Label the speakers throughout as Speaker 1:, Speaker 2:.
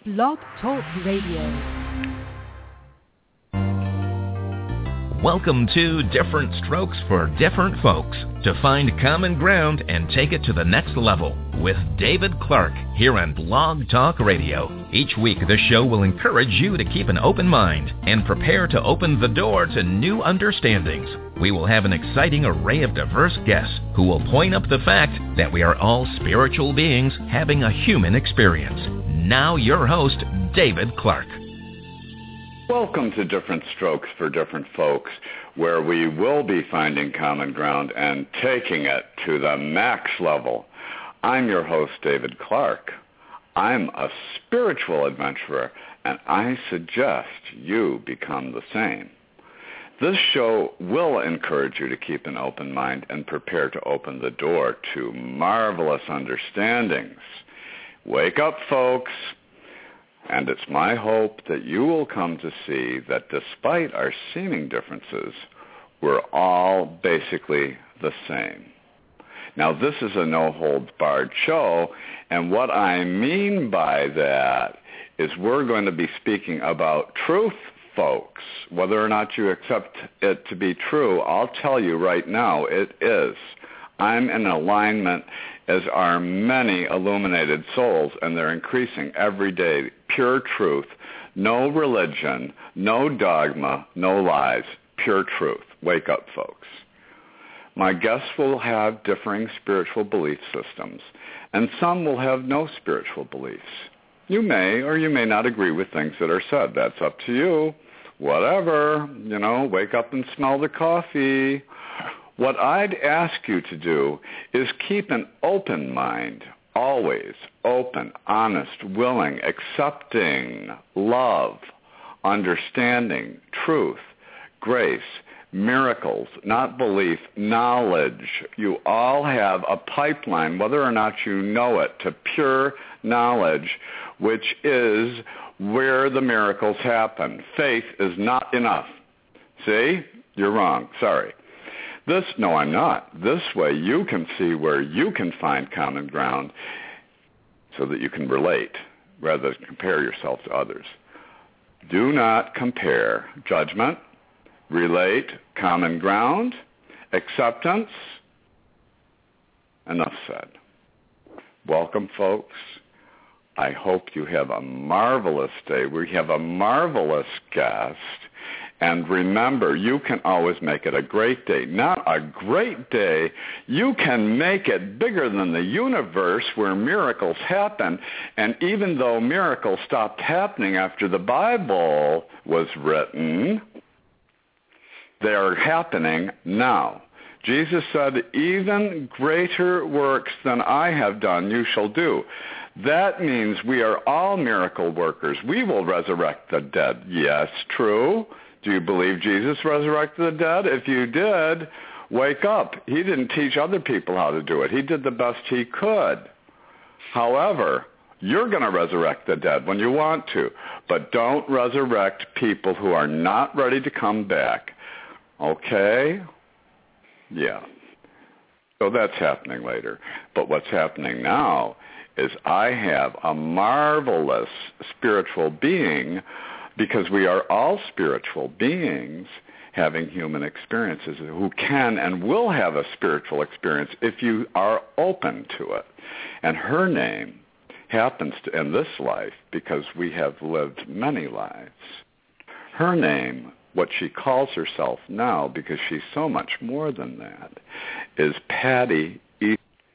Speaker 1: Blog Talk Radio.
Speaker 2: Welcome to Different Strokes for Different Folks, to find common ground and take it to the next level with David Clark here on Blog Talk Radio. Each week, the show will encourage you to keep an open mind and prepare to open the door to new understandings. We will have an exciting array of diverse guests who will point up the fact that we are all spiritual beings having a human experience. Now your host, David Clark.
Speaker 3: Welcome to Different Strokes for Different Folks, where we will be finding common ground and taking it to the max level. I'm your host, David Clark. I'm a spiritual adventurer, and I suggest you become the same. This show will encourage you to keep an open mind and prepare to open the door to marvelous understandings. Wake up, folks. And it's my hope that you will come to see that despite our seeming differences, we're all basically the same. Now, this is a no-holds-barred show, and what I mean by that is we're going to be speaking about truth, folks. Whether or not you accept it to be true, I'll tell you right now it is. I'm in alignment as are many illuminated souls, and they're increasing every day. Pure truth, no religion, no dogma, no lies, pure truth. Wake up, folks. My guests will have differing spiritual belief systems, and some will have no spiritual beliefs. You may or you may not agree with things that are said. That's up to you. Whatever, wake up and smell the coffee. What I'd ask you to do is keep an open mind, always open, honest, willing, accepting, love, understanding, truth, grace, miracles, not belief, knowledge. You all have a pipeline, whether or not you know it, to pure knowledge, which is where the miracles happen. Faith is not enough. See? You're wrong. Sorry. No, I'm not. This way you can see where you can find common ground so that you can relate rather than compare yourself to others. Do not compare. Judgment, relate, common ground, acceptance. Enough said. Welcome, folks. I hope you have a marvelous day. We have a marvelous guest. And remember, you can always make it a great day. Not a great day. You can make it bigger than the universe where miracles happen. And even though miracles stopped happening after the Bible was written, they are happening now. Jesus said, even greater works than I have done you shall do. That means we are all miracle workers. We will resurrect the dead. Yes, true. Do you believe Jesus resurrected the dead? If you did, wake up. He didn't teach other people how to do it. He did the best he could. However, you're going to resurrect the dead when you want to, but don't resurrect people who are not ready to come back. Okay? Yeah. So that's happening later. But what's happening now is I have a marvelous spiritual being, because we are all spiritual beings having human experiences who can and will have a spiritual experience if you are open to it. And her name happens to, in this life, because we have lived many lives, her name, what she calls herself now, because she's so much more than that, is Patty East.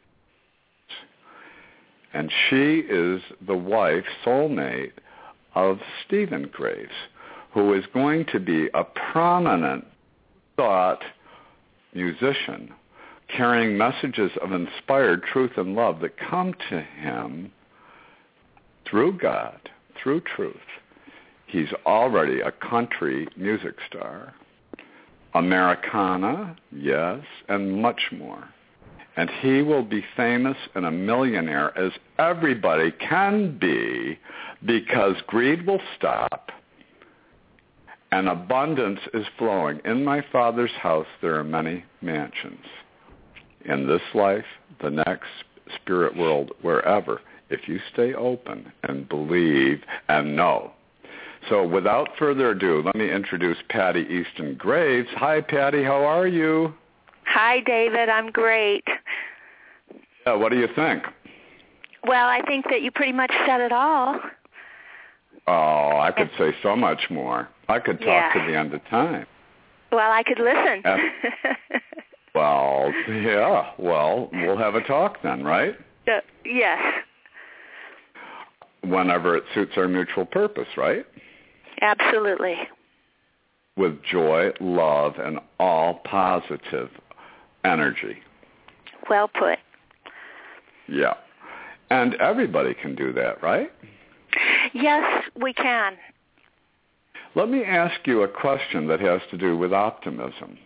Speaker 3: And she is the wife, soulmate, of Stephen Graves, who is going to be a prominent thought musician, carrying messages of inspired truth and love that come to him through God, through truth. He's already a country music star, Americana, yes, and much more. And he will be famous and a millionaire, as everybody can be, because greed will stop and abundance is flowing. In my Father's house there are many mansions. In this life, the next, spirit world, wherever. if you stay open and believe and know. So without further ado, let me introduce Patty Easton Graves. Hi, Patty. How are you?
Speaker 4: Hi, David. I'm great.
Speaker 3: Yeah, what do you think?
Speaker 4: Well, I think that you pretty much said it all.
Speaker 3: Oh, I could say so much more. I could talk to the end of time.
Speaker 4: Well, I could listen.
Speaker 3: Well, yeah. Well, we'll have a talk then, right?
Speaker 4: Yes.
Speaker 3: Whenever it suits our mutual purpose, right?
Speaker 4: Absolutely.
Speaker 3: With joy, love, and all positive energy.
Speaker 4: Well put.
Speaker 3: Yeah. And everybody can do that, right?
Speaker 4: Yes, we can.
Speaker 3: Let me ask you a question that has to do with optimism.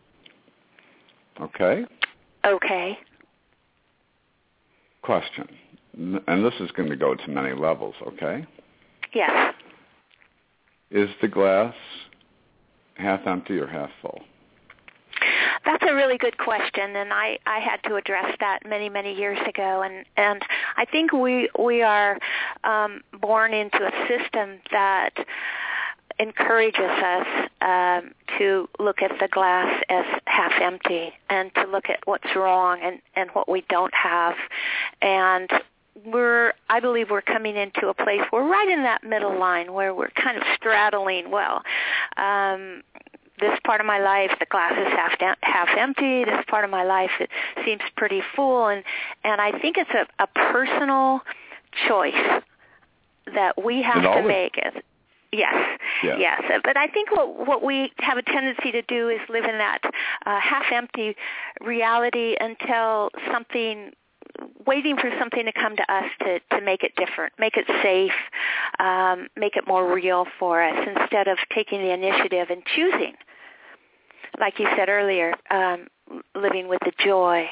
Speaker 3: Okay?
Speaker 4: Okay.
Speaker 3: Question. And this is going to go to many levels, okay?
Speaker 4: Yes.
Speaker 3: Is the glass half empty or half full?
Speaker 4: That's a really good question, and I had to address that many, many years ago. And I think we are born into a system that encourages us to look at the glass as half empty and to look at what's wrong and what we don't have. And I believe we're coming into a place, we're right in that middle line where we're kind of straddling, this part of my life, the glass is half empty. This part of my life, it seems pretty full. And I think it's a personal choice that we have to make. Yes. But I think what we have a tendency to do is live in that half-empty reality until waiting for something to come to us to make it different, make it safe, make it more real for us, instead of taking the initiative and choosing, like you said earlier, living with the joy.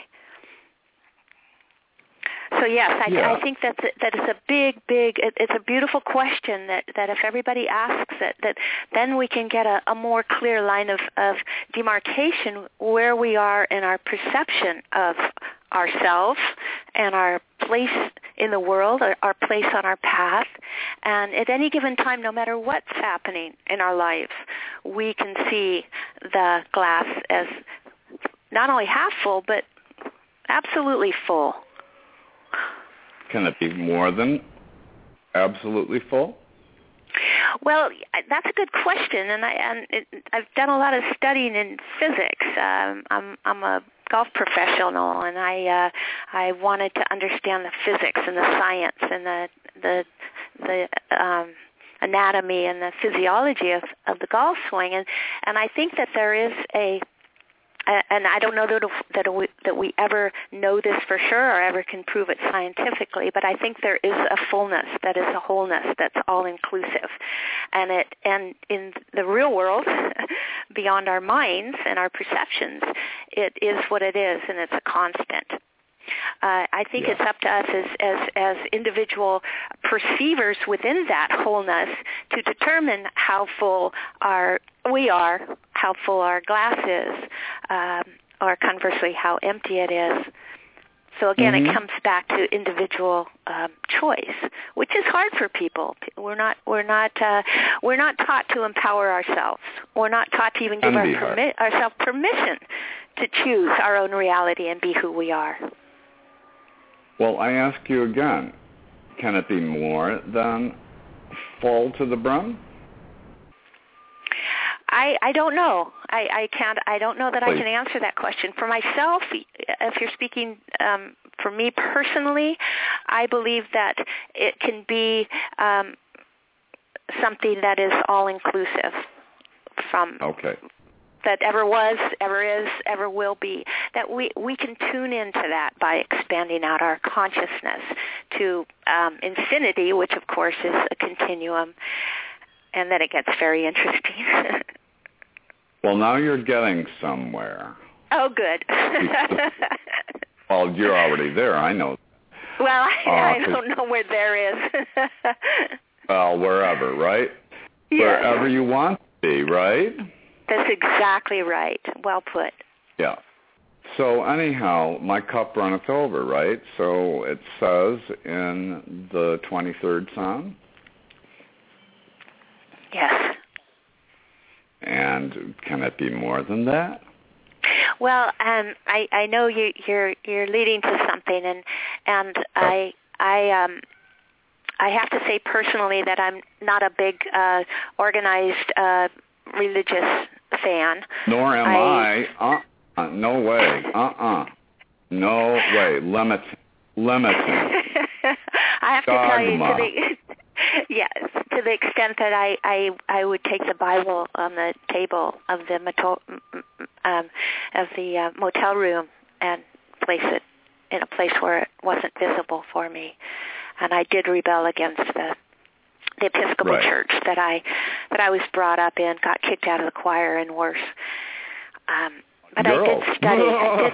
Speaker 4: So yes, I think that it's a big, it's a beautiful question that if everybody asks it, that then we can get a more clear line of demarcation where we are in our perception of ourselves and our place in the world, our place on our path. And at any given time, no matter what's happening in our lives, we can see the glass as not only half full, but absolutely full.
Speaker 3: Can it be more than absolutely full?
Speaker 4: Well, that's a good question, and I've done a lot of studying in physics. I'm a golf professional, and I wanted to understand the physics and the science and the anatomy and the physiology of the golf swing, and I think that there is and I don't know that we ever know this for sure or ever can prove it scientifically, but I think there is a fullness, that is a wholeness that's all-inclusive. And in the real world, beyond our minds and our perceptions, it is what it is, and it's a constant. I think it's up to us as individual perceivers within that wholeness to determine how full we are, how full our glass is, or conversely, how empty it is. So again, it comes back to individual choice, which is hard for people. We're not taught to empower ourselves. We're not taught to even give ourselves permission to choose our own reality and be who we are.
Speaker 3: Well, I ask you again, can it be more than full to the brim?
Speaker 4: I don't know. I don't know that I can answer that question. For myself, if you're speaking for me personally, I believe that it can be something that is all-inclusive from that ever was, ever is, ever will be, that we can tune into that by expanding out our consciousness to infinity, which of course is a continuum, and then it gets very interesting.
Speaker 3: Well, now you're getting somewhere.
Speaker 4: Oh, good.
Speaker 3: Well, you're already there, I know.
Speaker 4: Well, I don't know where there is.
Speaker 3: Well, wherever, right? Yes. Wherever you want to be, right?
Speaker 4: That's exactly right. Well put.
Speaker 3: Yeah. So anyhow, my cup runneth over, right? So it says in the 23rd Psalm.
Speaker 4: Yes.
Speaker 3: And can it be more than that?
Speaker 4: Well, I know you're leading to something, and I have to say personally that I'm not a big organized religious fan.
Speaker 3: Nor am I. No way. No way. Limiting.
Speaker 4: I have to tell you to the extent that I would take the Bible on the table of the motel room and place it in a place where it wasn't visible for me, and I did rebel against the Episcopal Church that I was brought up in, got kicked out of the choir and worse. But
Speaker 3: Girl.
Speaker 4: I did study.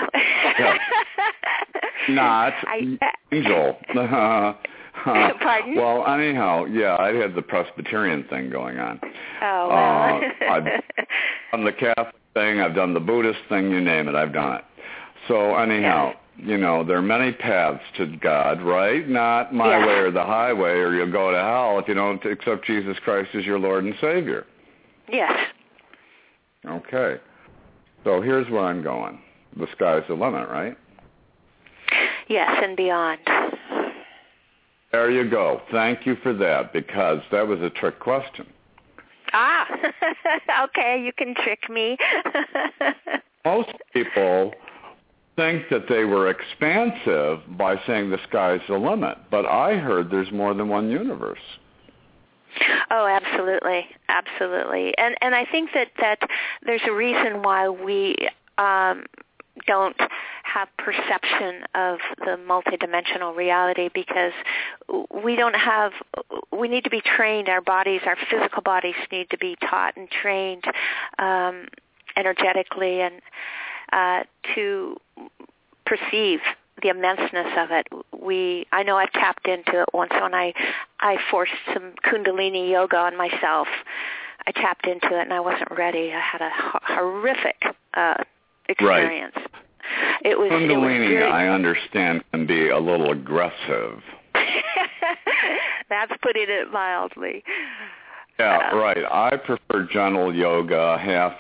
Speaker 3: Not angel.
Speaker 4: Pardon?
Speaker 3: Well, anyhow, yeah, I had the Presbyterian thing going on.
Speaker 4: Oh, wow.
Speaker 3: I've done the Catholic thing, I've done the Buddhist thing, you name it, I've done it. So anyhow, there are many paths to God, right? Not my way or the highway, or you'll go to hell if you don't accept Jesus Christ as your Lord and Savior.
Speaker 4: Yes.
Speaker 3: Okay. So here's where I'm going. The sky's the limit, right?
Speaker 4: Yes, and beyond.
Speaker 3: There you go. Thank you for that, because that was a trick question.
Speaker 4: Ah, okay, you can trick me.
Speaker 3: Most people think that they were expansive by saying the sky's the limit, but I heard there's more than one universe.
Speaker 4: Oh, absolutely, absolutely. And I think that there's a reason why we don't have perception of the multidimensional reality, because we need to be trained. Our physical bodies need to be taught and trained energetically and to perceive the immenseness of it. I know I've tapped into it once when I forced some Kundalini yoga on myself. I tapped into it and I wasn't ready. I had a horrific experience.
Speaker 3: Right.
Speaker 4: Kundalini,
Speaker 3: I understand, can be a little aggressive.
Speaker 4: That's putting it mildly.
Speaker 3: Yeah, right. I prefer gentle yoga,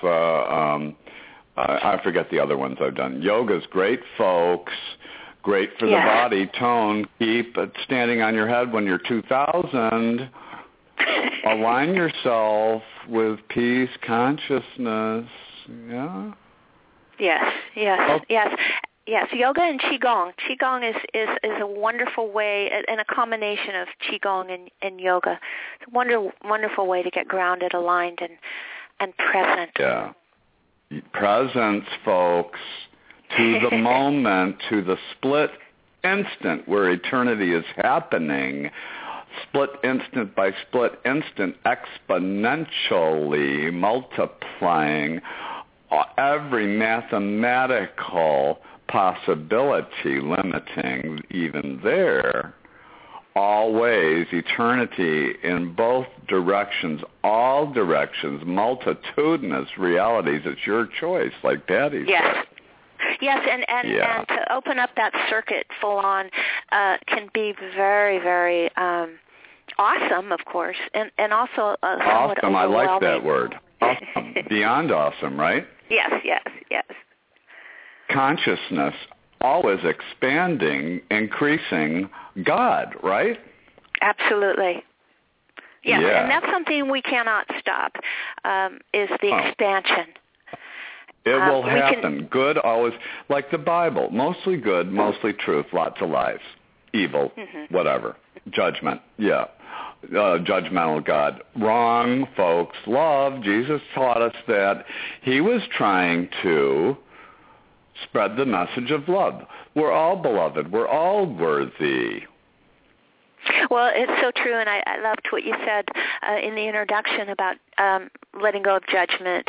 Speaker 3: I forget the other ones I've done. Yoga's great, folks. Great for the body. Tone. Keep it standing on your head when you're 2,000. Align yourself with peace, consciousness. Yeah?
Speaker 4: Yes. Yoga and Qigong. Qigong is a wonderful way, and a combination of Qigong and yoga. It's a wonderful way to get grounded, aligned, and present.
Speaker 3: Yeah. Presence, folks, to the moment, to the split instant where eternity is happening, split instant by split instant, exponentially multiplying every mathematical possibility, limiting even there. Always eternity in both directions, all directions, multitudinous realities. It's your choice, like Daddy said.
Speaker 4: Yes, and to open up that circuit full on can be very, very awesome, of course, and also
Speaker 3: awesome. I like that word. Awesome. Beyond awesome, right?
Speaker 4: Yes.
Speaker 3: Consciousness always expanding, increasing God, right?
Speaker 4: Absolutely. Yes, and that's something we cannot stop, is the expansion.
Speaker 3: It will happen. Good always, like the Bible, mostly good, mostly truth, lots of lies, evil, whatever, judgment, judgmental God. Wrong, folks. Love. Jesus taught us that. He was trying to spread the message of love. We're all beloved. We're all worthy.
Speaker 4: Well, it's so true, and I loved what you said in the introduction about letting go of judgment.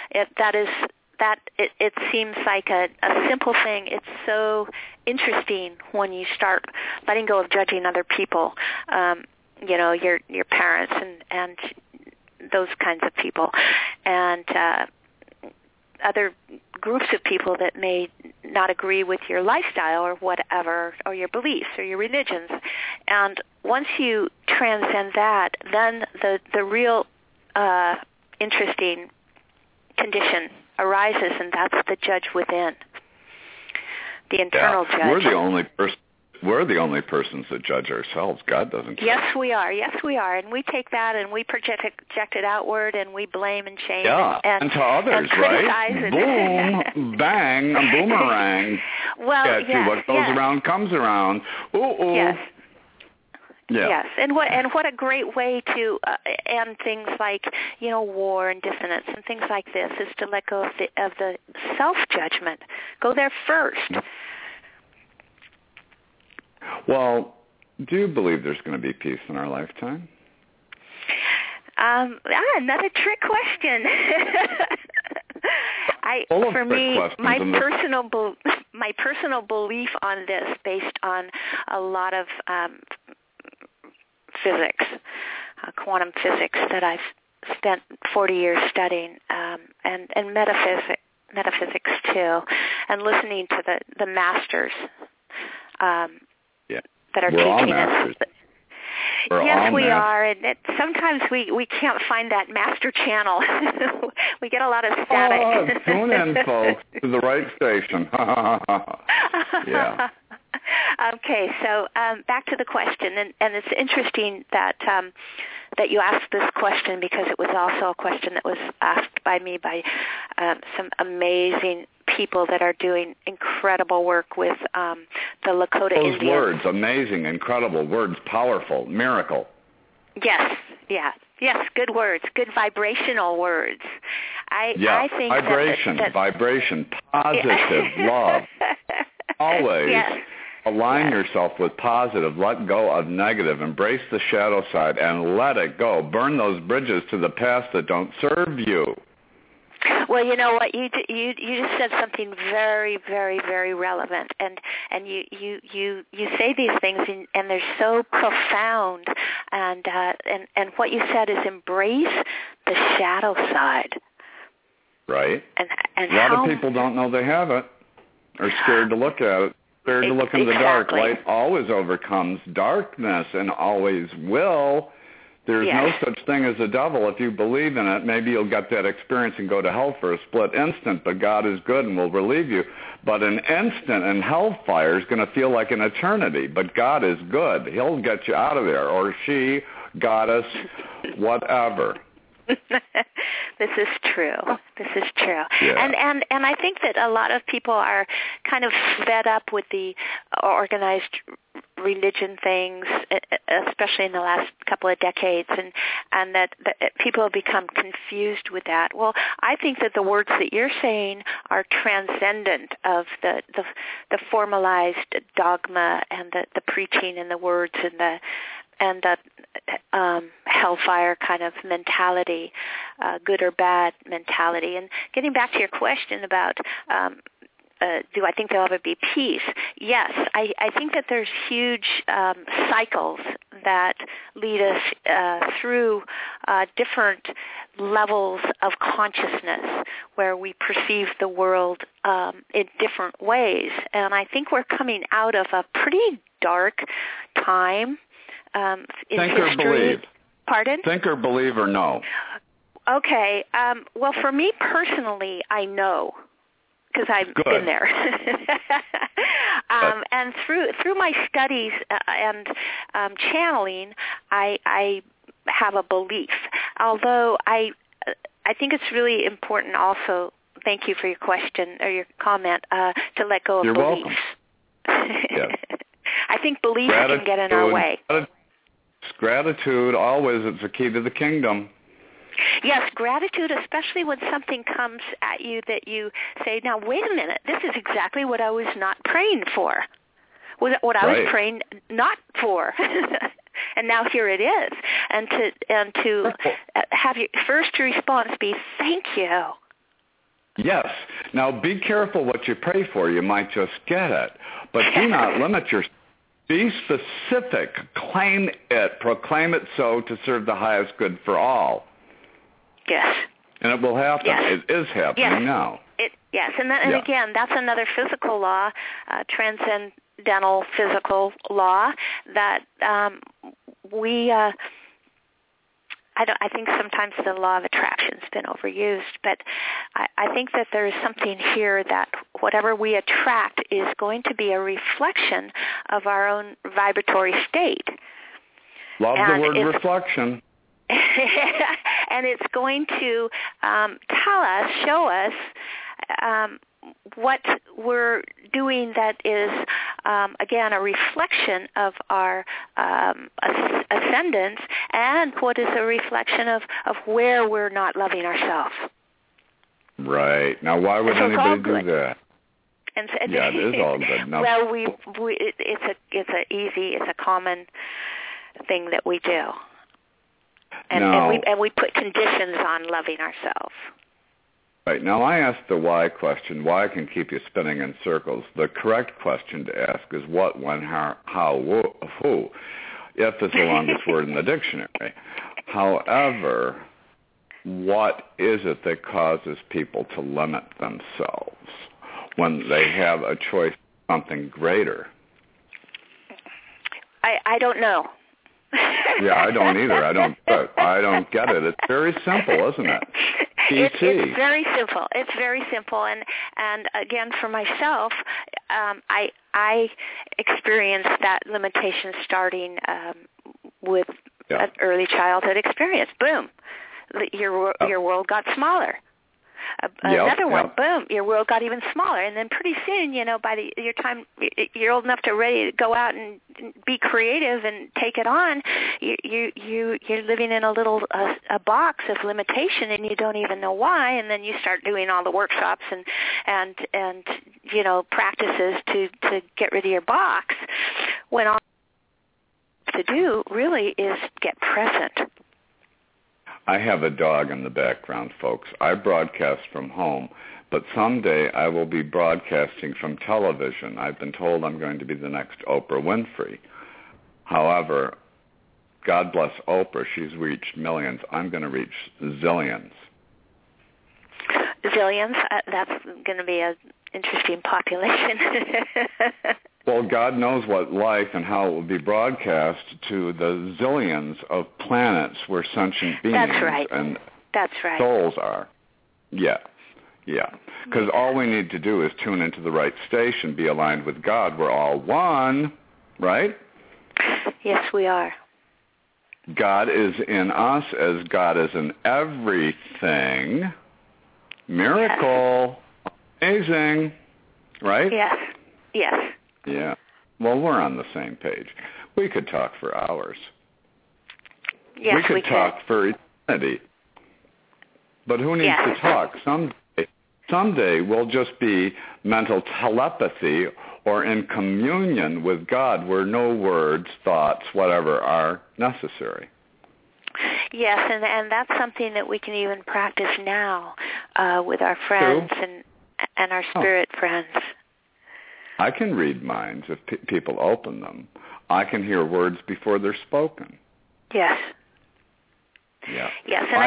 Speaker 4: It seems like a simple thing. It's so interesting when you start letting go of judging other people, your parents and those kinds of people. And other groups of people that may not agree with your lifestyle or whatever, or your beliefs or your religions. And once you transcend that, then the real interesting condition arises, and that's the judge within, the internal judge.
Speaker 3: We're the only persons that judge ourselves. God doesn't judge.
Speaker 4: Yes, we are. And we take that and we project it outward, and we blame and shame
Speaker 3: and to others,
Speaker 4: and
Speaker 3: right? Boom, bang, a boomerang.
Speaker 4: Well, yes,
Speaker 3: what goes around comes around. Ooh.
Speaker 4: Yes.
Speaker 3: Yeah.
Speaker 4: Yes, and what a great way to end things like war and dissonance and things like this is to let go of the self-judgment. Go there first.
Speaker 3: Well, do you believe there's going to be peace in our lifetime?
Speaker 4: Another trick question. My personal belief on this, based on a lot of physics, quantum physics that I've spent 40 years studying, and metaphysics too, and listening to the masters that are teaching us. Yes, we are, and sometimes we can't find that master channel. We get a lot of static.
Speaker 3: Oh, tune in, folks, to the right station. Yeah.
Speaker 4: Okay, so back to the question, and it's interesting that you asked this question, because it was also a question that was asked by me by some amazing people that are doing incredible work with the Lakota Indians.
Speaker 3: Those words, amazing, incredible words, powerful, miracle.
Speaker 4: Yes, good words, good vibrational words. I think
Speaker 3: vibration, positive, love. Always align yourself with positive, let go of negative, embrace the shadow side, and let it go. Burn those bridges to the past that don't serve you.
Speaker 4: Well, you know what, you just said something very, very, very relevant, and you say these things and they're so profound, and what you said is embrace the shadow side.
Speaker 3: Right.
Speaker 4: And
Speaker 3: a lot of people don't know they have it, are scared to look at it, scared to look in the dark. Light always overcomes darkness and always will. There's no such thing as a devil. If you believe in it, maybe you'll get that experience and go to hell for a split instant, but God is good and will relieve you. But an instant in hellfire is going to feel like an eternity, but God is good. He'll get you out of there, or she, goddess, whatever.
Speaker 4: This is true.
Speaker 3: Yeah.
Speaker 4: And I think that a lot of people are kind of fed up with the organized religion things, especially in the last couple of decades, and that people have become confused with that. Well, I think that the words that you're saying are transcendent of the formalized dogma and the preaching and the words and the hellfire kind of mentality, good or bad mentality. And getting back to your question about do I think there'll ever be peace? Yes, I think that there's huge cycles that lead us through different levels of consciousness where we perceive the world in different ways. And I think we're coming out of a pretty dark time in
Speaker 3: Think
Speaker 4: history.
Speaker 3: or believe.
Speaker 4: Pardon?
Speaker 3: Think or believe or no?
Speaker 4: Okay. Well, for me personally, I know, because I've been there. And through my studies and channeling, I have a belief. Although I think it's really important also, thank you for your question or your comment, to let go of
Speaker 3: You're
Speaker 4: beliefs.
Speaker 3: Welcome. Yes.
Speaker 4: I think beliefs can get in our way.
Speaker 3: Gratitude, always, it's the key to the kingdom.
Speaker 4: Yes, gratitude, especially when something comes at you that you say, now, wait a minute, this is exactly what I was not praying for, what I was praying not for. And now here it is. And to have your first response be, thank you.
Speaker 3: Yes. Now, be careful what you pray for. You might just get it. But do not limit yourself. Be specific. Claim it. Proclaim it so to serve the highest good for all.
Speaker 4: Yes.
Speaker 3: And it will happen.
Speaker 4: Yes.
Speaker 3: It is happening now.
Speaker 4: It Yes, and again, that's another physical law, transcendental physical law that I think sometimes the law of attraction's been overused, but I think that there is something here that whatever we attract is going to be a reflection of our own vibratory state.
Speaker 3: Love the word reflection.
Speaker 4: And it's going to show us what we're doing that is, again, a reflection of our ascendance, and what is a reflection of where we're not loving ourselves.
Speaker 3: Right. Now, why would anybody do that?
Speaker 4: And so,
Speaker 3: yeah, it is all good. Now,
Speaker 4: well, it's a common thing that we do. And we put conditions on loving ourselves.
Speaker 3: Right. Now, I asked the why question. Why can keep you spinning in circles. The correct question to ask is what, when, how, who, if is the longest word in the dictionary. However, what is it that causes people to limit themselves when they have a choice of something greater?
Speaker 4: I don't know.
Speaker 3: Yeah, I don't either. I don't get it. It's very simple, isn't it?
Speaker 4: It's very simple. It's very simple, and again, for myself, I experienced that limitation starting with an early childhood experience. Boom, your world got smaller. Another one, boom, your world got even smaller, and then pretty soon, by your time you're old enough to ready to go out and be creative and take it on, you're living in a little a box of limitation, and you don't even know why. And then you start doing all the workshops and practices to get rid of your box, when all to do really is get present.
Speaker 3: I have a dog in the background, folks. I broadcast from home, but someday I will be broadcasting from television. I've been told I'm going to be the next Oprah Winfrey. However, God bless Oprah. She's reached millions. I'm going to reach zillions.
Speaker 4: Zillions? That's going to be an interesting population.
Speaker 3: Well, God knows what life and how it will be broadcast to the zillions of planets where sentient beings and souls are. Yeah. Because all we need to do is tune into the right station, be aligned with God. We're all one, right?
Speaker 4: Yes, we are.
Speaker 3: God is in us as God is in everything. Miracle. Yes. Amazing. Right?
Speaker 4: Yes.
Speaker 3: Yeah. Well, we're on the same page. We could talk for hours.
Speaker 4: Yes, we could
Speaker 3: talk for eternity. But who needs to talk? Someday we'll just be mental telepathy or in communion with God where no words, thoughts, whatever are necessary.
Speaker 4: Yes, and that's something that we can even practice now with our friends and our spirit friends.
Speaker 3: I can read minds if people open them. I can hear words before they're spoken.
Speaker 4: Yes.
Speaker 3: Yeah.
Speaker 4: Yes, and I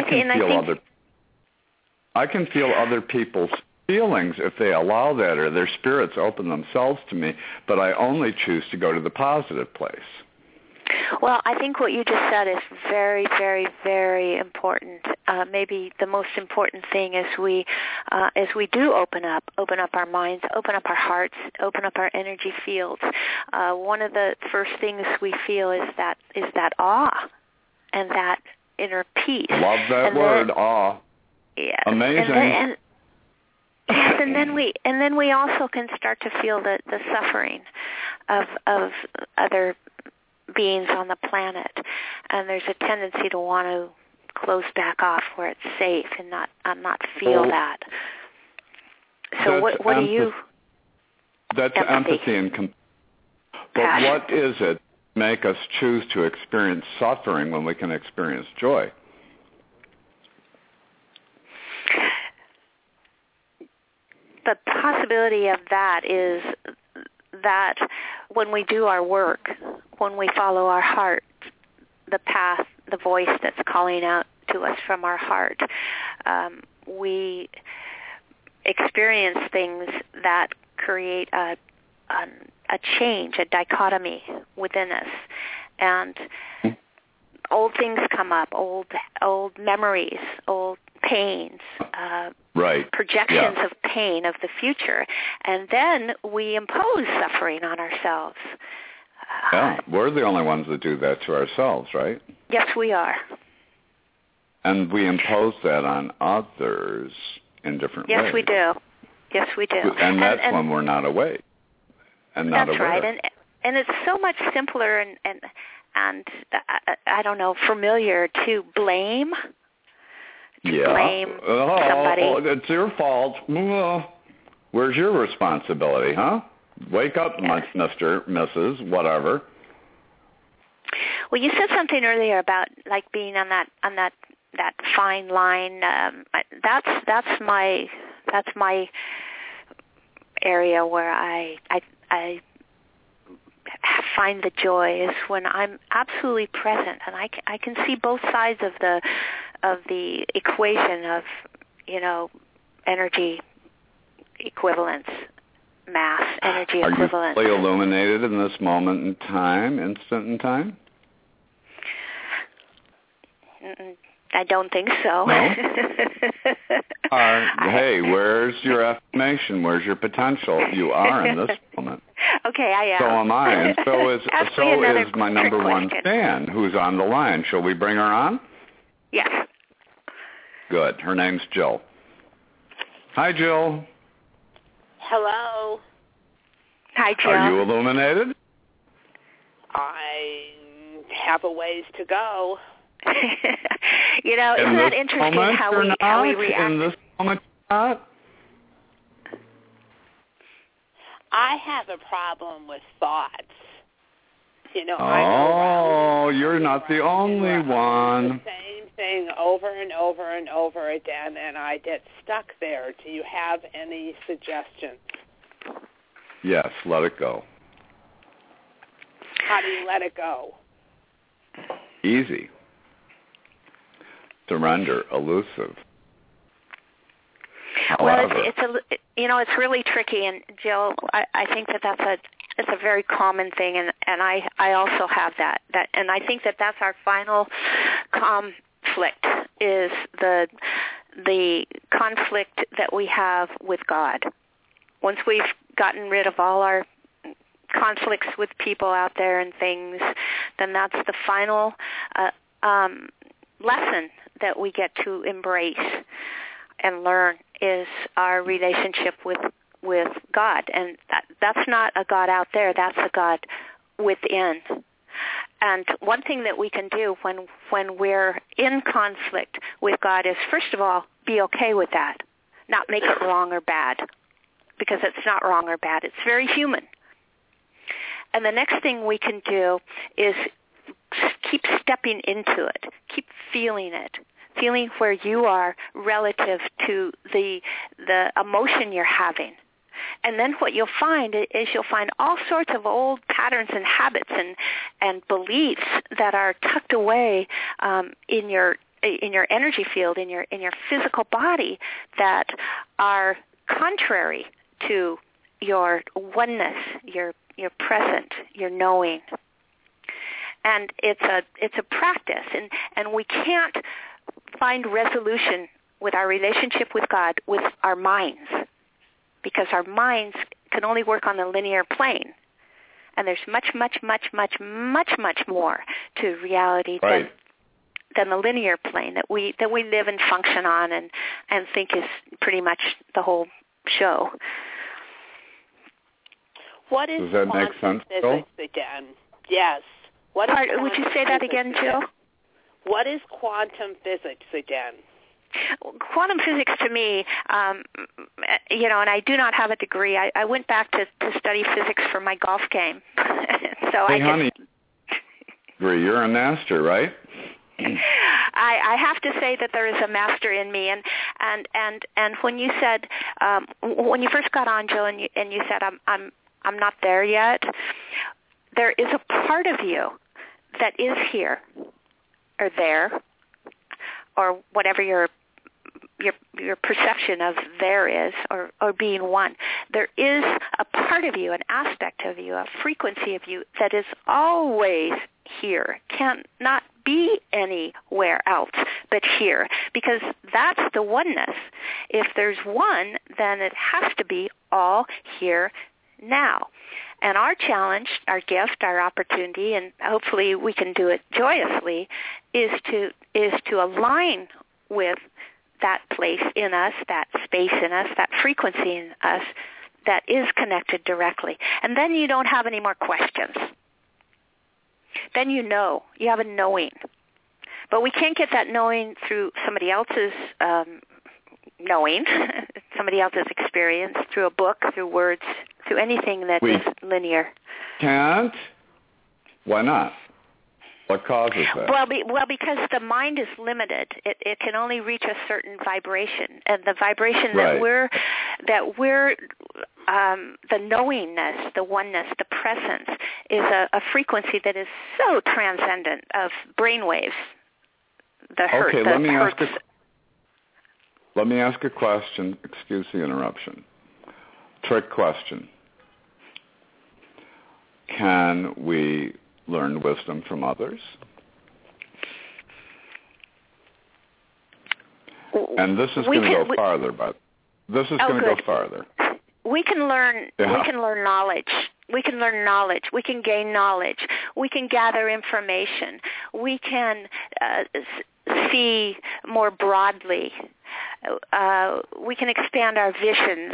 Speaker 3: can feel other people's feelings if they allow that, or their spirits open themselves to me, but I only choose to go to the positive place.
Speaker 4: Well, I think what you just said is very, very, very important. Maybe the most important thing is we do open up our minds, open up our hearts, open up our energy fields. One of the first things we feel is that awe and that inner peace.
Speaker 3: Love that word, awe.
Speaker 4: Yeah.
Speaker 3: Amazing.
Speaker 4: And then we also can start to feel the suffering of other beings on the planet, and there's a tendency to want to close back off where it's safe and not feel that. So what do you?
Speaker 3: That's empathy and but passion. What is it make us choose to experience suffering when we can experience joy?
Speaker 4: The possibility of that is that when we do our work, when we follow our heart, the path, the voice that's calling out to us from our heart, experience things that create a change, a dichotomy within us, and old things come up, old memories, old pains, projections of pain of the future, and then we impose suffering on ourselves.
Speaker 3: Yeah, we're the only ones that do that to ourselves, right?
Speaker 4: Yes, we are.
Speaker 3: And we impose that on others in different ways.
Speaker 4: Yes, we do. Yes, we do.
Speaker 3: And that's when we're not awake and not aware.
Speaker 4: That's right. And it's so much simpler and I don't know, familiar to blame. Blame somebody.
Speaker 3: Oh, it's your fault. Where's your responsibility, huh? Wake up, Mr., Mrs., whatever.
Speaker 4: Well, you said something earlier about like being on that fine line. That's my area where I find the joy is when I'm absolutely present and I can see both sides of the equation of, energy equivalence, mass energy equivalence.
Speaker 3: Are you fully illuminated in this moment in time, instant in time?
Speaker 4: I don't think so.
Speaker 3: No? Hey, where's your affirmation? Where's your potential? You are in this moment.
Speaker 4: Okay, I am.
Speaker 3: So am I, and so is my number one fan who's on the line. Shall we bring her on?
Speaker 4: Yes.
Speaker 3: Good. Her name's Jill. Hi, Jill.
Speaker 5: Hello.
Speaker 4: Hi, Jill.
Speaker 3: Are you illuminated?
Speaker 5: I have a ways to go.
Speaker 4: Isn't that interesting how we react?
Speaker 3: In this moment, not?
Speaker 5: I have a problem with thoughts.
Speaker 3: You're not the only one.
Speaker 5: The same thing over and over and over again, and I get stuck there. Do you have any suggestions?
Speaker 3: Yes, let it go.
Speaker 5: How do you let it go?
Speaker 3: Easy. Surrender, elusive. However,
Speaker 4: well, it's really tricky, and Jill, I think it's a very common thing, and I also have that, and I think that's our final conflict is the conflict that we have with God. Once we've gotten rid of all our conflicts with people out there and things, then that's the final lesson that we get to embrace and learn is our relationship with God. And that's not a God out there, that's a God within. And one thing that we can do when we're in conflict with God is, first of all, be okay with that, not make it wrong or bad, because it's not wrong or bad. It's very human. And the next thing we can do is keep stepping into it, keep feeling it, feeling where you are relative to the emotion you're having. And then what you'll find is you'll find all sorts of old patterns and habits and beliefs that are tucked away in your energy field, in your physical body, that are contrary to your oneness, your present, your knowing. And it's a practice, and we can't find resolution with our relationship with God with our minds, because our minds can only work on the linear plane, and there's much, much, much, much, much, much more to reality than the linear plane that we live and function on and think is pretty much the whole show.
Speaker 5: What is
Speaker 3: Does that make sense, Jill?
Speaker 5: Again? Yes. Would
Speaker 4: you say that again, Jill?
Speaker 5: What is quantum physics again?
Speaker 4: Quantum physics to me, and I do not have a degree. I went back to study physics for my golf game.
Speaker 3: Honey, you're a master, right?
Speaker 4: I have to say that there is a master in me, and when you said when you first got on, Jill, and you said I'm not there yet, there is a part of you that is here or there or whatever your your perception of there is, or being one. There is a part of you, an aspect of you, a frequency of you that is always here, cannot be anywhere else but here, because that's the oneness. If there's one, then it has to be all here now. And our challenge, our gift, our opportunity, and hopefully we can do it joyously, is to align with that place in us, that space in us, that frequency in us that is connected directly. And then you don't have any more questions. Then you know. You have a knowing. But we can't get that knowing through somebody else's knowing, somebody else's experience, through a book, through words, through anything that is linear.
Speaker 3: Can't? Why not? What causes that?
Speaker 4: Well, because the mind is limited. It can only reach a certain vibration, and the vibration that we're the knowingness, the oneness, the presence is a frequency that is so transcendent of brainwaves. The hurt.
Speaker 3: Okay, let me ask a question. Excuse the interruption. Trick question. Can we learn wisdom from others? And this is going to go farther, but this is going to go farther.
Speaker 4: We can learn. Yeah. We can learn knowledge. We can learn knowledge. We can gain knowledge. We can gather information. We can see more broadly. We can expand our visions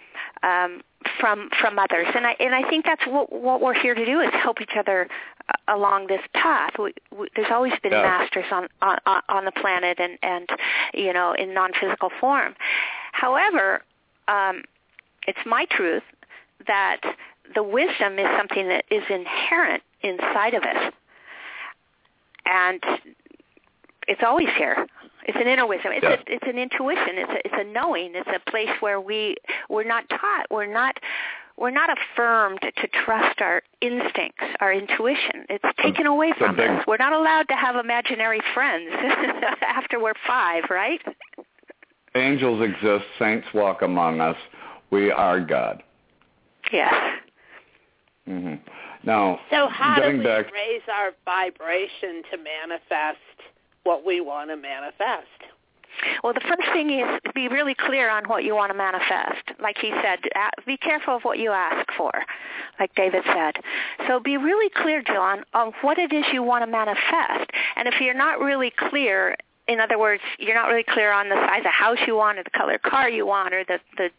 Speaker 4: from others, and I think that's what we're here to do, is help each other along this path. There's always been masters on the planet, and in non-physical form. However, it's my truth that the wisdom is something that is inherent inside of us, and it's always here. It's an inner wisdom. It's an intuition. It's a knowing. It's a place where we're not taught. We're not affirmed to trust our instincts, our intuition. It's taken away from us. We're not allowed to have imaginary friends after we're 5, right?
Speaker 3: Angels exist. Saints walk among us. We are God.
Speaker 4: Yes.
Speaker 3: Mm-hmm. Now,
Speaker 5: so how do we raise our vibration to manifest what we want to manifest?
Speaker 4: Well, the first thing is to be really clear on what you want to manifest. Like he said, be careful of what you ask for, like David said. So be really clear, John, on what it is you want to manifest. And if you're not really clear, in other words, you're not really clear on the size of house you want, or the color car you want, or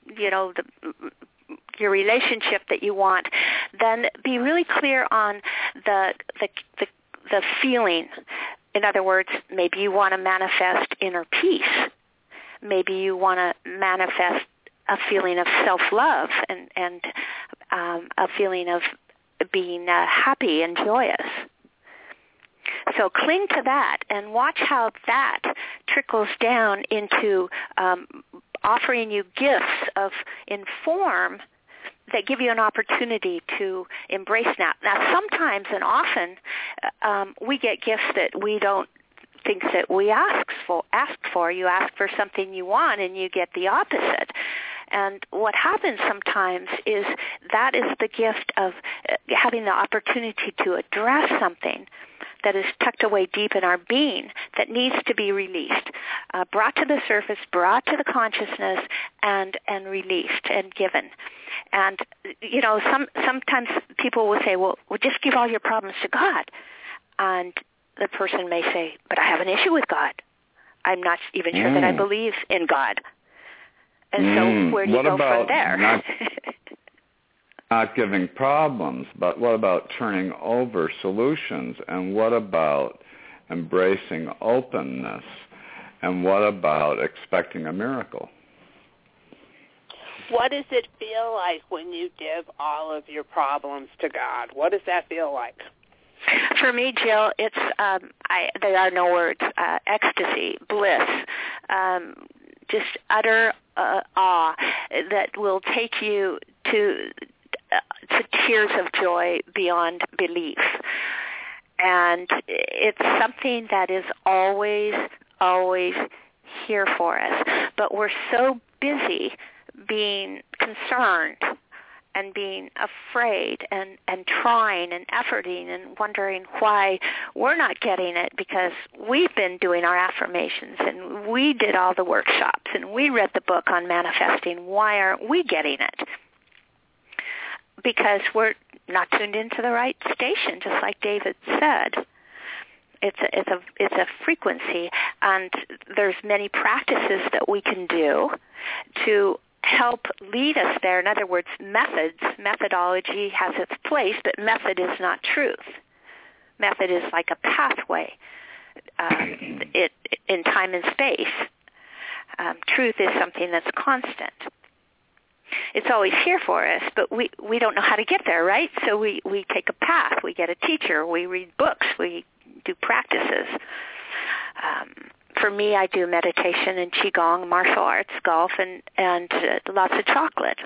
Speaker 4: your relationship that you want, then be really clear on the feeling. In other words, maybe you want to manifest inner peace. Maybe you want to manifest a feeling of self-love and a feeling of being happy and joyous. So cling to that and watch how that trickles down into offering you gifts in form that give you an opportunity to embrace that. Now, sometimes and often we get gifts that we don't think that we ask for. You ask for something you want and you get the opposite. And what happens sometimes is that is the gift of having the opportunity to address something that is tucked away deep in our being that needs to be released, brought to the surface, brought to the consciousness, and released and given. And, sometimes people will say, well, just give all your problems to God. And the person may say, but I have an issue with God. I'm not even sure that I believe in God. And so where do you go from there?
Speaker 3: Not giving problems, but what about turning over solutions? And what about embracing openness? And what about expecting a miracle?
Speaker 5: What does it feel like when you give all of your problems to God? What does that feel like?
Speaker 4: For me, Jill, it's there are no words. Ecstasy, bliss, just utter awe that will take you to tears of joy beyond belief. And it's something that is always, always here for us. but we're so busy being concerned and being afraid and trying and efforting and wondering why we're not getting it, because we've been doing our affirmations and we did all the workshops and we read the book on manifesting. Why aren't we getting it? Because we're not tuned into the right station, just like David said. It's a frequency, and there's many practices that we can do to help lead us there. In other words, methodology has its place, but method is not truth. Method is like a pathway in time and space. Truth is something that's constant. It's always here for us, but we don't know how to get there, right? So we take a path. We get a teacher. We read books. We do practices. For me, I do meditation and qigong, martial arts, golf, and lots of chocolate.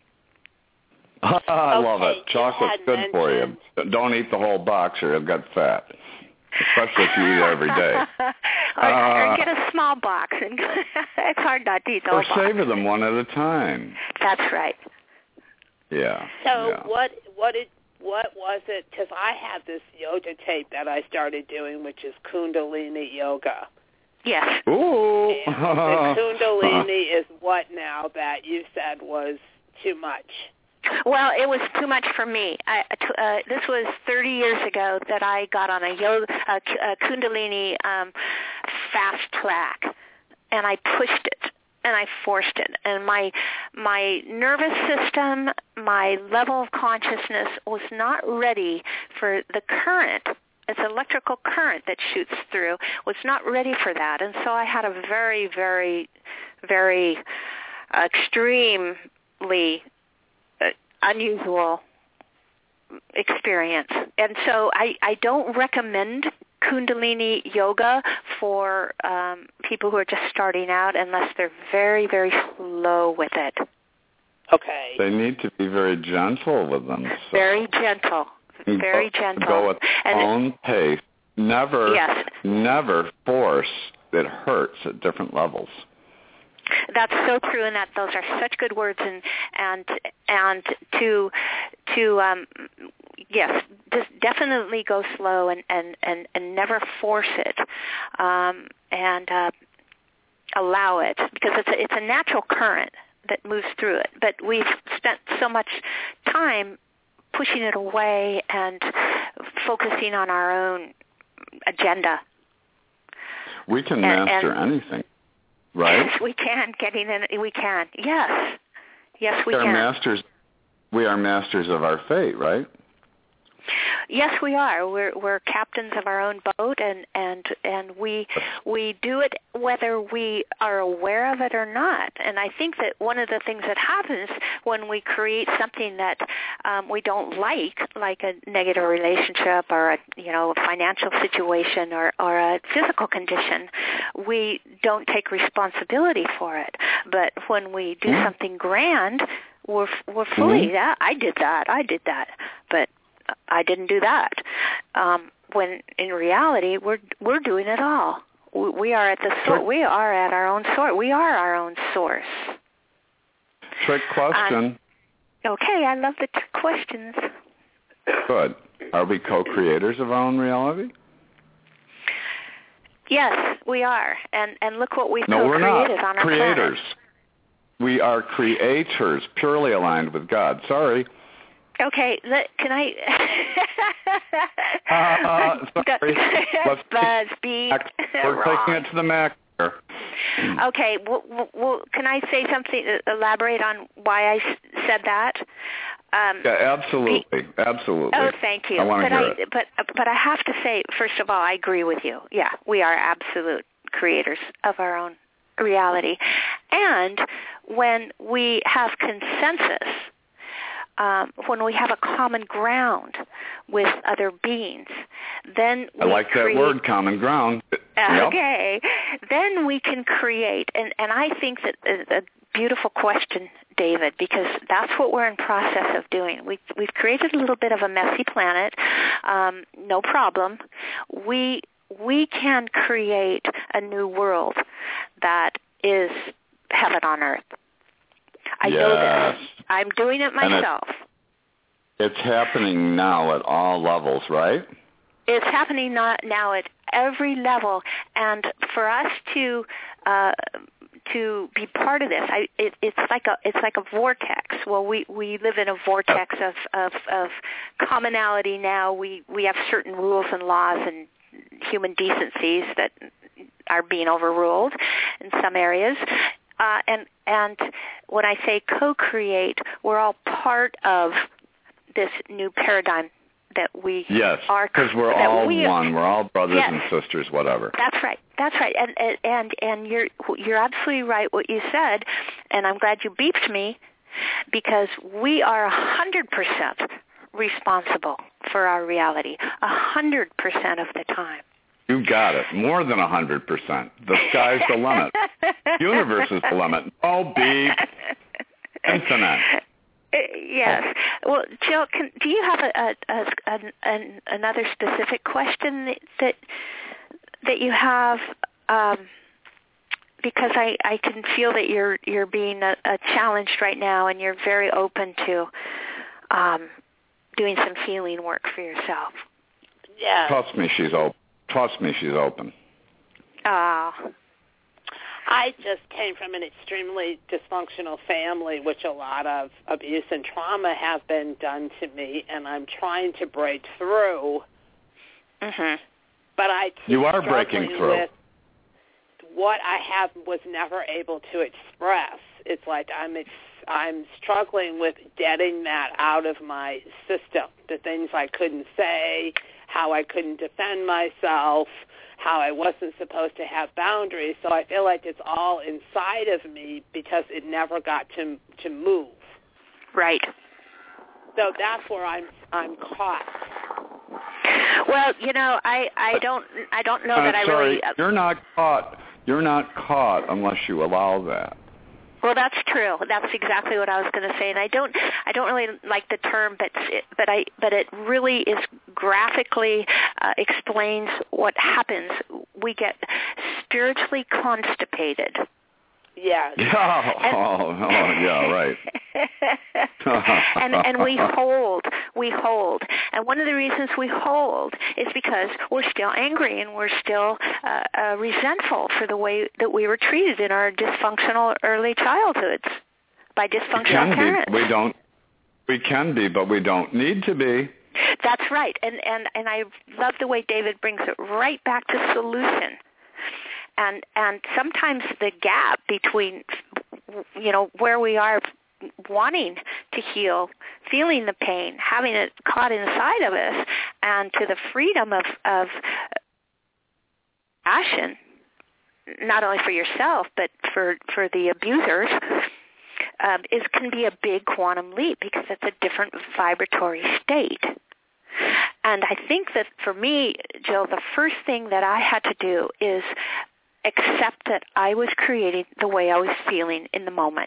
Speaker 3: I love it. Chocolate's good for you. Don't eat the whole box or you'll get fat, especially if you eat it every day.
Speaker 4: or get a small box. And it's hard not to eat the whole box.
Speaker 3: Or savor them one at a time.
Speaker 4: That's right.
Speaker 3: Yeah.
Speaker 5: So
Speaker 3: yeah.
Speaker 5: What was it? Because I have this yoga tape that I started doing, which is Kundalini yoga.
Speaker 4: Yes.
Speaker 3: Ooh.
Speaker 5: And the Kundalini is what now that you said was too much?
Speaker 4: Well, it was too much for me. This was 30 years ago that I got on a Kundalini fast track, and I pushed it. And I forced it, and my nervous system, my level of consciousness was not ready for the current. It's electrical current that shoots through. Was not ready for that, and so I had a very, very, very extremely unusual experience. And so I don't recommend Kundalini yoga for people who are just starting out unless they're very, very slow with it.
Speaker 5: Okay.
Speaker 3: They need to be very gentle with them. So.
Speaker 4: Very gentle. Very gentle.
Speaker 3: Go at their own pace. Never force. It hurts at different levels.
Speaker 4: That's so true, and those are such good words. And to yes, just definitely go slow and never force it, and allow it, because it's a natural current that moves through it. But we've spent so much time pushing it away and focusing on our own agenda.
Speaker 3: We can master anything, right?
Speaker 4: Yes, we can. We can. Yes, we can.
Speaker 3: We are masters of our fate, right?
Speaker 4: Yes, we are. We're captains of our own boat, and we do it whether we are aware of it or not. And I think that one of the things that happens when we create something that we don't like a negative relationship or a financial situation or a physical condition, we don't take responsibility for it. But when we do something grand, we're fully, I did that, but I didn't do that. When in reality, we're doing it all. We are at the source. We are at our own source. We are our own source.
Speaker 3: Trick question.
Speaker 4: Okay, I love the questions.
Speaker 3: Good. Are we co-creators of our own reality?
Speaker 4: Yes, we are. And look what we've
Speaker 3: co-created
Speaker 4: on our
Speaker 3: creators.
Speaker 4: planet.
Speaker 3: We are creators, purely aligned with God. Sorry.
Speaker 4: Okay, can I?
Speaker 3: Sorry.
Speaker 4: Buzz, beep.
Speaker 3: We're taking it to the max here.
Speaker 4: Okay, well, can I say something, elaborate on why I said that?
Speaker 3: Yeah, absolutely. Absolutely.
Speaker 4: Oh, thank you.
Speaker 3: I want to hear it.
Speaker 4: But I have to say, first of all, I agree with you. Yeah, we are absolute creators of our own reality. And when we have consensus, when we have a common ground with other beings, then we
Speaker 3: I like that word, common ground.
Speaker 4: Okay. Yep. Then we can create, and I think that a beautiful question, David, because that's what we're in process of doing. We've created a little bit of a messy planet, no problem. We can create a new world that is heaven on earth. I know this. I'm doing it myself.
Speaker 3: It's happening now at all levels, right?
Speaker 4: It's happening now at every level, and for us to be part of this, it's like a vortex. Well, we live in a vortex of commonality now. We have certain rules and laws and human decencies that are being overruled in some areas. And when I say co-create, we're all part of this new paradigm that we are.
Speaker 3: Because we're all one. We're all brothers and sisters, whatever.
Speaker 4: That's right. And you're absolutely right what you said, and I'm glad you beeped me, because we are 100% responsible for our reality 100% of the time.
Speaker 3: You got it. More than 100%. The sky's the limit. Universe is the limit. Oh, beep. Infinite.
Speaker 4: Yes. Well, Jill, do you have another specific question that you have? Because I can feel that you're being challenged right now, and you're very open to doing some healing work for yourself.
Speaker 5: Yeah.
Speaker 3: Trust me, she's open.
Speaker 5: I just came from an extremely dysfunctional family, which a lot of abuse and trauma have been done to me, and I'm trying to break through.
Speaker 4: Mm-hmm.
Speaker 5: But I keep
Speaker 3: you are breaking through.
Speaker 5: With what I was never able to express. It's like I'm struggling with getting that out of my system. The things I couldn't say, how I couldn't defend myself, how I wasn't supposed to have boundaries. So I feel like it's all inside of me because it never got to move.
Speaker 4: Right.
Speaker 5: So that's where I'm caught.
Speaker 4: Well, I don't know that I
Speaker 3: sorry,
Speaker 4: really.
Speaker 3: You're not caught. You're not caught unless you allow that.
Speaker 4: Well, that's true. That's exactly what I was going to say, and I don't really like the term, but it really is graphically explains what happens. We get spiritually constipated.
Speaker 5: Yeah.
Speaker 3: Yeah, right.
Speaker 4: and we hold. And one of the reasons we hold is because we're still angry and we're still resentful for the way that we were treated in our dysfunctional early childhoods by dysfunctional parents.
Speaker 3: We can be, but we don't need to be.
Speaker 4: That's right. And I love the way David brings it right back to solution. And sometimes the gap between, where we are wanting to heal, feeling the pain, having it caught inside of us, and to the freedom of passion, not only for yourself but for the abusers, can be a big quantum leap because it's a different vibratory state. And I think that for me, Jill, the first thing that I had to do is accept that I was creating the way I was feeling in the moment.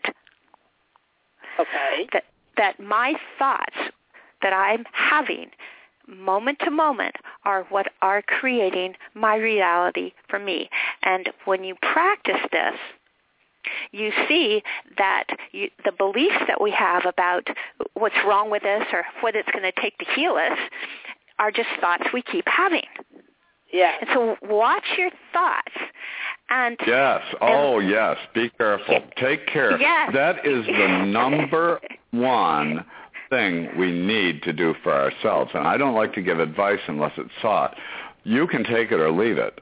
Speaker 5: Okay.
Speaker 4: That my thoughts that I'm having moment to moment are what are creating my reality for me. And when you practice this, you see that the beliefs that we have about what's wrong with us or what it's going to take to heal us are just thoughts we keep having.
Speaker 5: Yeah.
Speaker 4: And so watch your thoughts. And
Speaker 3: yes. Oh, yes. Be careful. Take care.
Speaker 4: Yes.
Speaker 3: That is the number one thing we need to do for ourselves. And I don't like to give advice unless it's sought. You can take it or leave it.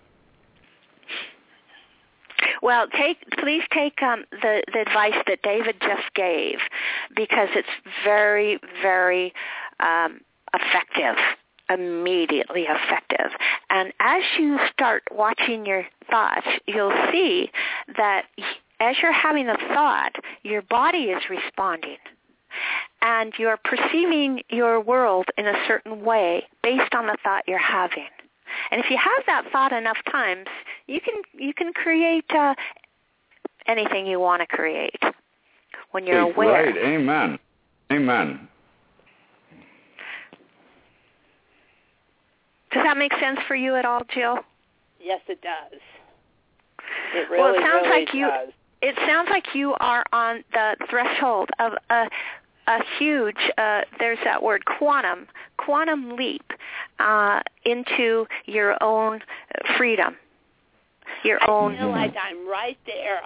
Speaker 4: Well, please take the advice that David just gave, because it's very, very effective. Immediately effective. And as you start watching your thoughts, you'll see that as you're having a thought, your body is responding. And you're perceiving your world in a certain way based on the thought you're having. And if you have that thought enough times, you can create anything you want to create when you're aware.
Speaker 3: Right. Amen. Amen.
Speaker 4: Does that make sense for you at all, Jill?
Speaker 5: Yes, it does. It really,
Speaker 4: well, it sounds
Speaker 5: really
Speaker 4: like you.
Speaker 5: does.
Speaker 4: it sounds like you are on the threshold of a huge, there's that word, quantum leap into your own freedom.
Speaker 5: I feel like I'm right there,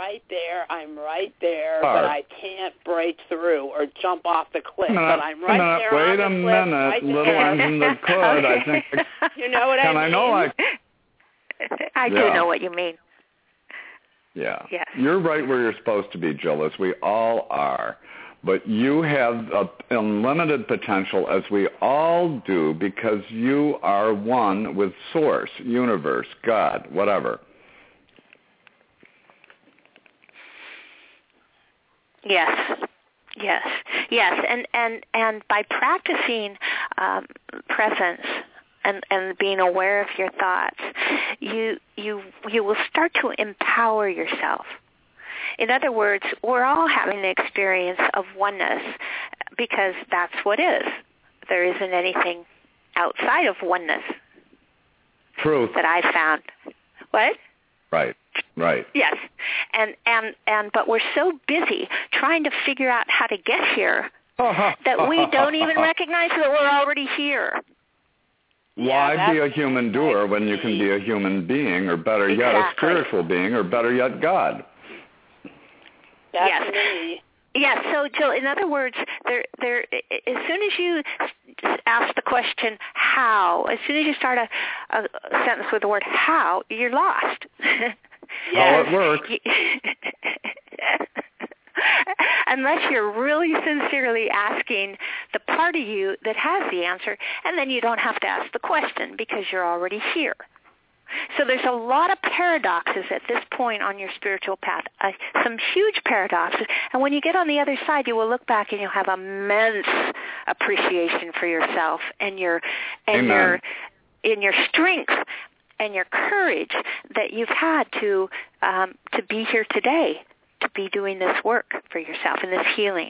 Speaker 5: but I can't break through or jump off the cliff. But I'm right there
Speaker 3: Wait
Speaker 5: on the cliff.
Speaker 3: Wait a minute, little engine that could. I think.
Speaker 5: You know what I mean?
Speaker 3: I know
Speaker 4: I do know what you mean.
Speaker 3: Yeah.
Speaker 4: Yes.
Speaker 3: You're right where you're supposed to be, Jill, as we all are. But you have unlimited potential, as we all do, because you are one with Source, Universe, God, whatever.
Speaker 4: Yes. And by practicing presence and being aware of your thoughts, you will start to empower yourself. In other words, we're all having the experience of oneness because that's what is. There isn't anything outside of oneness.
Speaker 3: Truth.
Speaker 4: That I found. What?
Speaker 3: Right.
Speaker 4: Yes. But we're so busy trying to figure out how to get here that we don't even recognize that we're already here.
Speaker 3: Why be a human doer when you can be a human being, or better yet, a spiritual being, or better yet, God?
Speaker 5: That's me.
Speaker 4: Yes. So, Jill, in other words, there. As soon as you ask the question "how," as soon as you start a sentence with the word "how," you're lost.
Speaker 3: How it works.
Speaker 4: Unless you're really sincerely asking the part of you that has the answer, and then you don't have to ask the question because you're already here. So there's a lot of paradoxes at this point on your spiritual path, some huge paradoxes. And when you get on the other side, you will look back and you'll have immense appreciation for yourself and your strength and your courage that you've had to be here today, to be doing this work for yourself and this healing.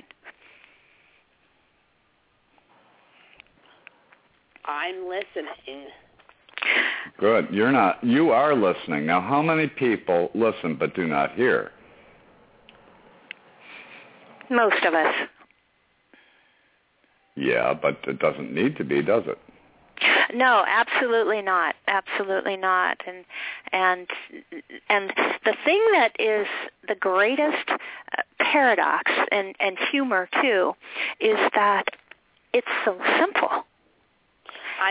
Speaker 5: I'm listening.
Speaker 3: Good. You are listening. Now, how many people listen but do not hear?
Speaker 4: Most of us.
Speaker 3: Yeah, but it doesn't need to be, does it?
Speaker 4: No, absolutely not. Absolutely not. And the thing that is the greatest paradox and humor too is that it's so simple.
Speaker 5: I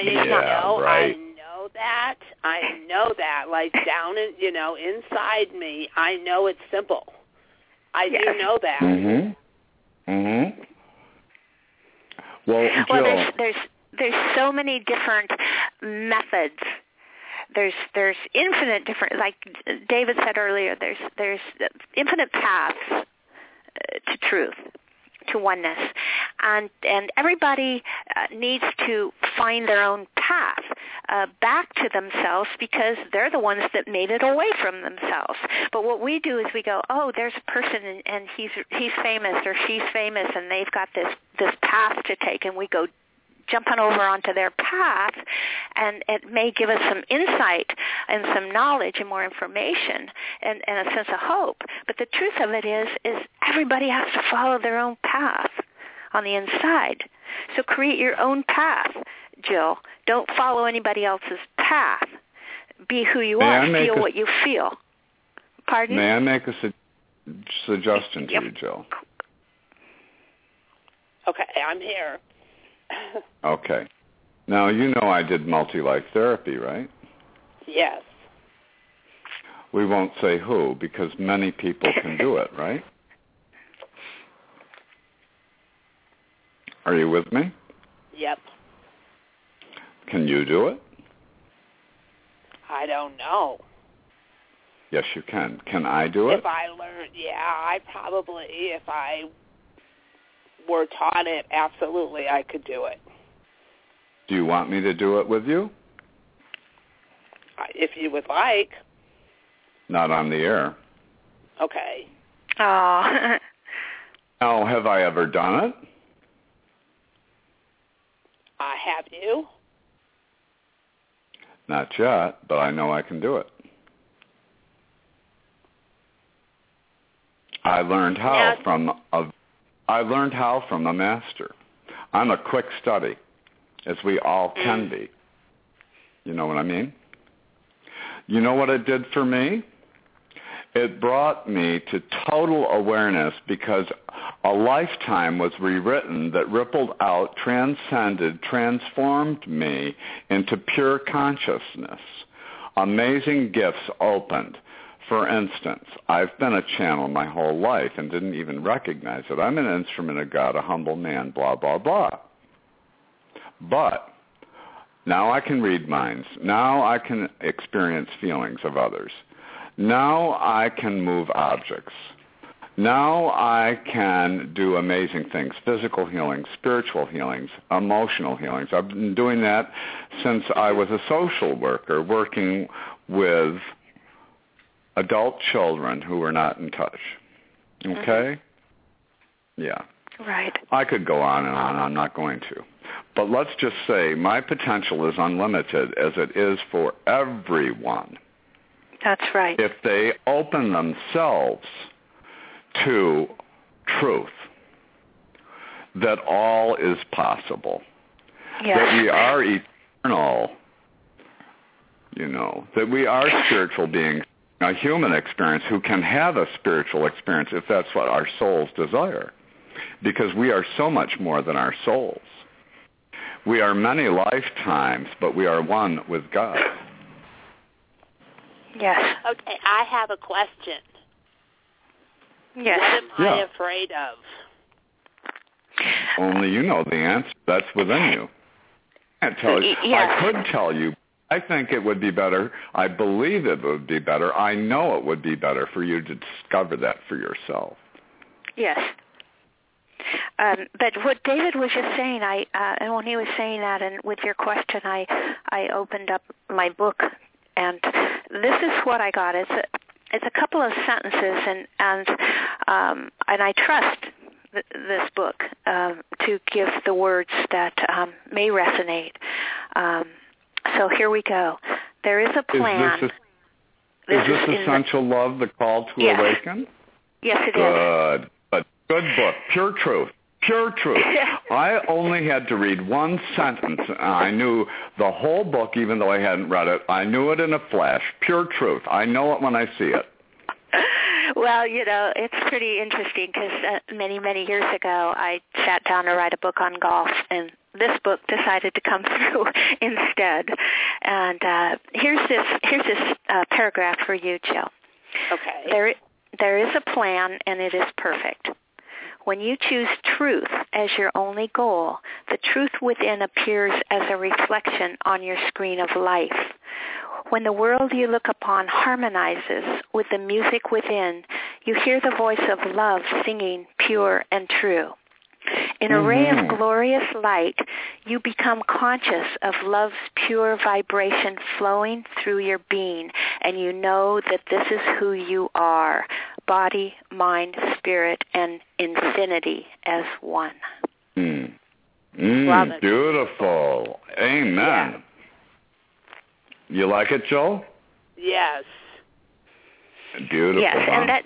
Speaker 5: know that. Like down in, inside me, I know it's simple. I do know that.
Speaker 3: Well, Jill,
Speaker 4: there's so many different methods. There's infinite different, like David said earlier, there's infinite paths to truth, to oneness. And everybody needs to find their own path back to themselves because they're the ones that made it away from themselves. But what we do is we go, oh, there's a person and he's famous or she's famous and they've got this path to take, and we go jumping over onto their path, and it may give us some insight and some knowledge and more information and a sense of hope. But the truth of it is everybody has to follow their own path on the inside. So create your own path, Jill. Don't follow anybody else's path. Be who you are. Feel what you feel. Pardon?
Speaker 3: May I make a suggestion to you, Jill?
Speaker 5: Okay, I'm here.
Speaker 3: Okay. Now, I did multi-life therapy, right?
Speaker 5: Yes.
Speaker 3: We won't say who because many people can do it, right? Are you with me?
Speaker 5: Yep.
Speaker 3: Can you do it?
Speaker 5: I don't know.
Speaker 3: Yes, you can. Can I do it?
Speaker 5: If I learned, I probably, if I were taught it, absolutely, I could do it.
Speaker 3: Do you want me to do it with you?
Speaker 5: If you would like.
Speaker 3: Not on the air.
Speaker 5: Okay.
Speaker 4: Oh.
Speaker 3: Now, have I ever done it?
Speaker 5: Have you?
Speaker 3: Not yet, but I know I can do it. I learned how from a master. I'm a quick study, as we all can be. You know what I mean? You know what it did for me? It brought me to total awareness because a lifetime was rewritten that rippled out, transcended, transformed me into pure consciousness. Amazing gifts opened. For instance, I've been a channel my whole life and didn't even recognize it. I'm an instrument of God, a humble man, blah, blah, blah. But now I can read minds. Now I can experience feelings of others. Now I can move objects. Now I can do amazing things, physical healings, spiritual healings, emotional healings. I've been doing that since I was a social worker, working with adult children who were not in touch. Okay? Yeah.
Speaker 4: Right.
Speaker 3: I could go on and on. I'm not going to. But let's just say my potential is unlimited, as it is for everyone.
Speaker 4: That's right.
Speaker 3: If they open themselves to truth, that all is possible, that we are eternal, that we are spiritual beings, a human experience who can have a spiritual experience if that's what our souls desire, because we are so much more than our souls. We are many lifetimes, but we are one with God.
Speaker 4: Yes.
Speaker 5: Okay, I have a question.
Speaker 4: Yes.
Speaker 5: What am I afraid of?
Speaker 3: Only you know the answer. That's within you. I can't tell you.
Speaker 4: Yes.
Speaker 3: I could tell you. I think it would be better. I believe it would be better. I know it would be better for you to discover that for yourself.
Speaker 4: Yes. But what David was just saying, and when he was saying that, and with your question, I opened up my book, and this is what I got. It's a couple of sentences, and I trust this book to give the words that may resonate. So here we go. There is a plan.
Speaker 3: Is this Essential Love, the Call to Awaken?
Speaker 4: Yes, it is.
Speaker 3: Good book. Pure truth. Pure truth. I only had to read one sentence, and I knew the whole book, even though I hadn't read it. I knew it in a flash. Pure truth. I know it when I see it.
Speaker 4: Well, it's pretty interesting because many, many years ago, I sat down to write a book on golf, and this book decided to come through instead. And here's this paragraph for you, Jill.
Speaker 5: Okay.
Speaker 4: There is a plan, and it is perfect. When you choose truth as your only goal, the truth within appears as a reflection on your screen of life. When the world you look upon harmonizes with the music within, you hear the voice of love singing pure and true. In a ray of glorious light, you become conscious of love's pure vibration flowing through your being, and you know that this is who you are, body, mind, spirit, and infinity as one.
Speaker 3: Beautiful. Amen. Yeah. You like it, Joel?
Speaker 5: Yes.
Speaker 3: Beautiful.
Speaker 4: Yes,
Speaker 3: huh?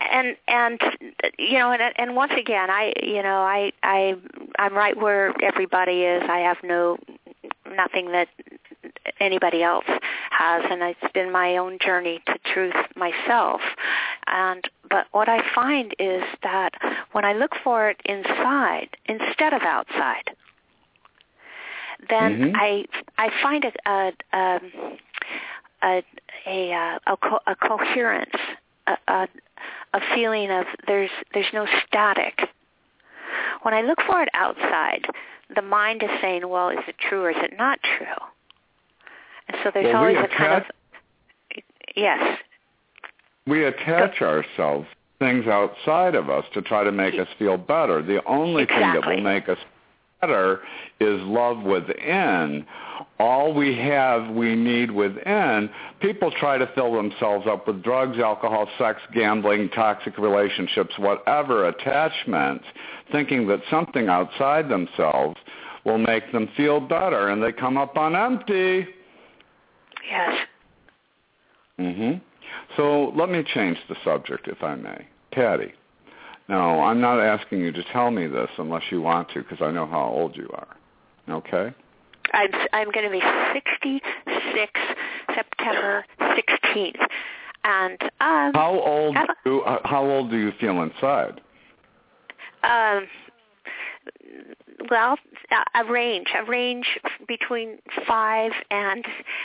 Speaker 4: and once again, I'm right where everybody is. I have nothing that anybody else has, and it's been my own journey to truth myself. But what I find is that when I look for it inside instead of outside, then I find a coherence, a feeling of there's no static. When I look for it outside, the mind is saying, well, is it true or is it not true? And so there's always a kind of, yes.
Speaker 3: We attach ourselves to things outside of us to try to make us feel better. The only thing that will make us better is love within. All we need within. People try to fill themselves up with drugs, alcohol, sex, gambling, toxic relationships, whatever attachments, thinking that something outside themselves will make them feel better, and they come up on empty.
Speaker 4: Yes.
Speaker 3: So let me change the subject, if I may. Patty, No, I'm not asking you to tell me this unless you want to, because I know how old you are. Okay?
Speaker 4: I'm going to be 66 September 16th. And
Speaker 3: how old do you feel inside?
Speaker 4: Well, a range between 5 and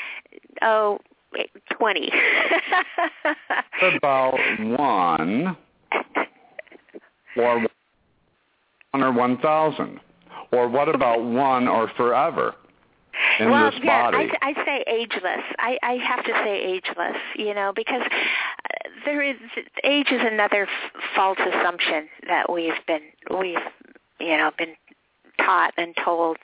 Speaker 4: 20.
Speaker 3: About 1 or 1,000, or what about 1 or forever in this body?
Speaker 4: I say ageless. I have to say ageless, because age is another false assumption that we've been taught and told.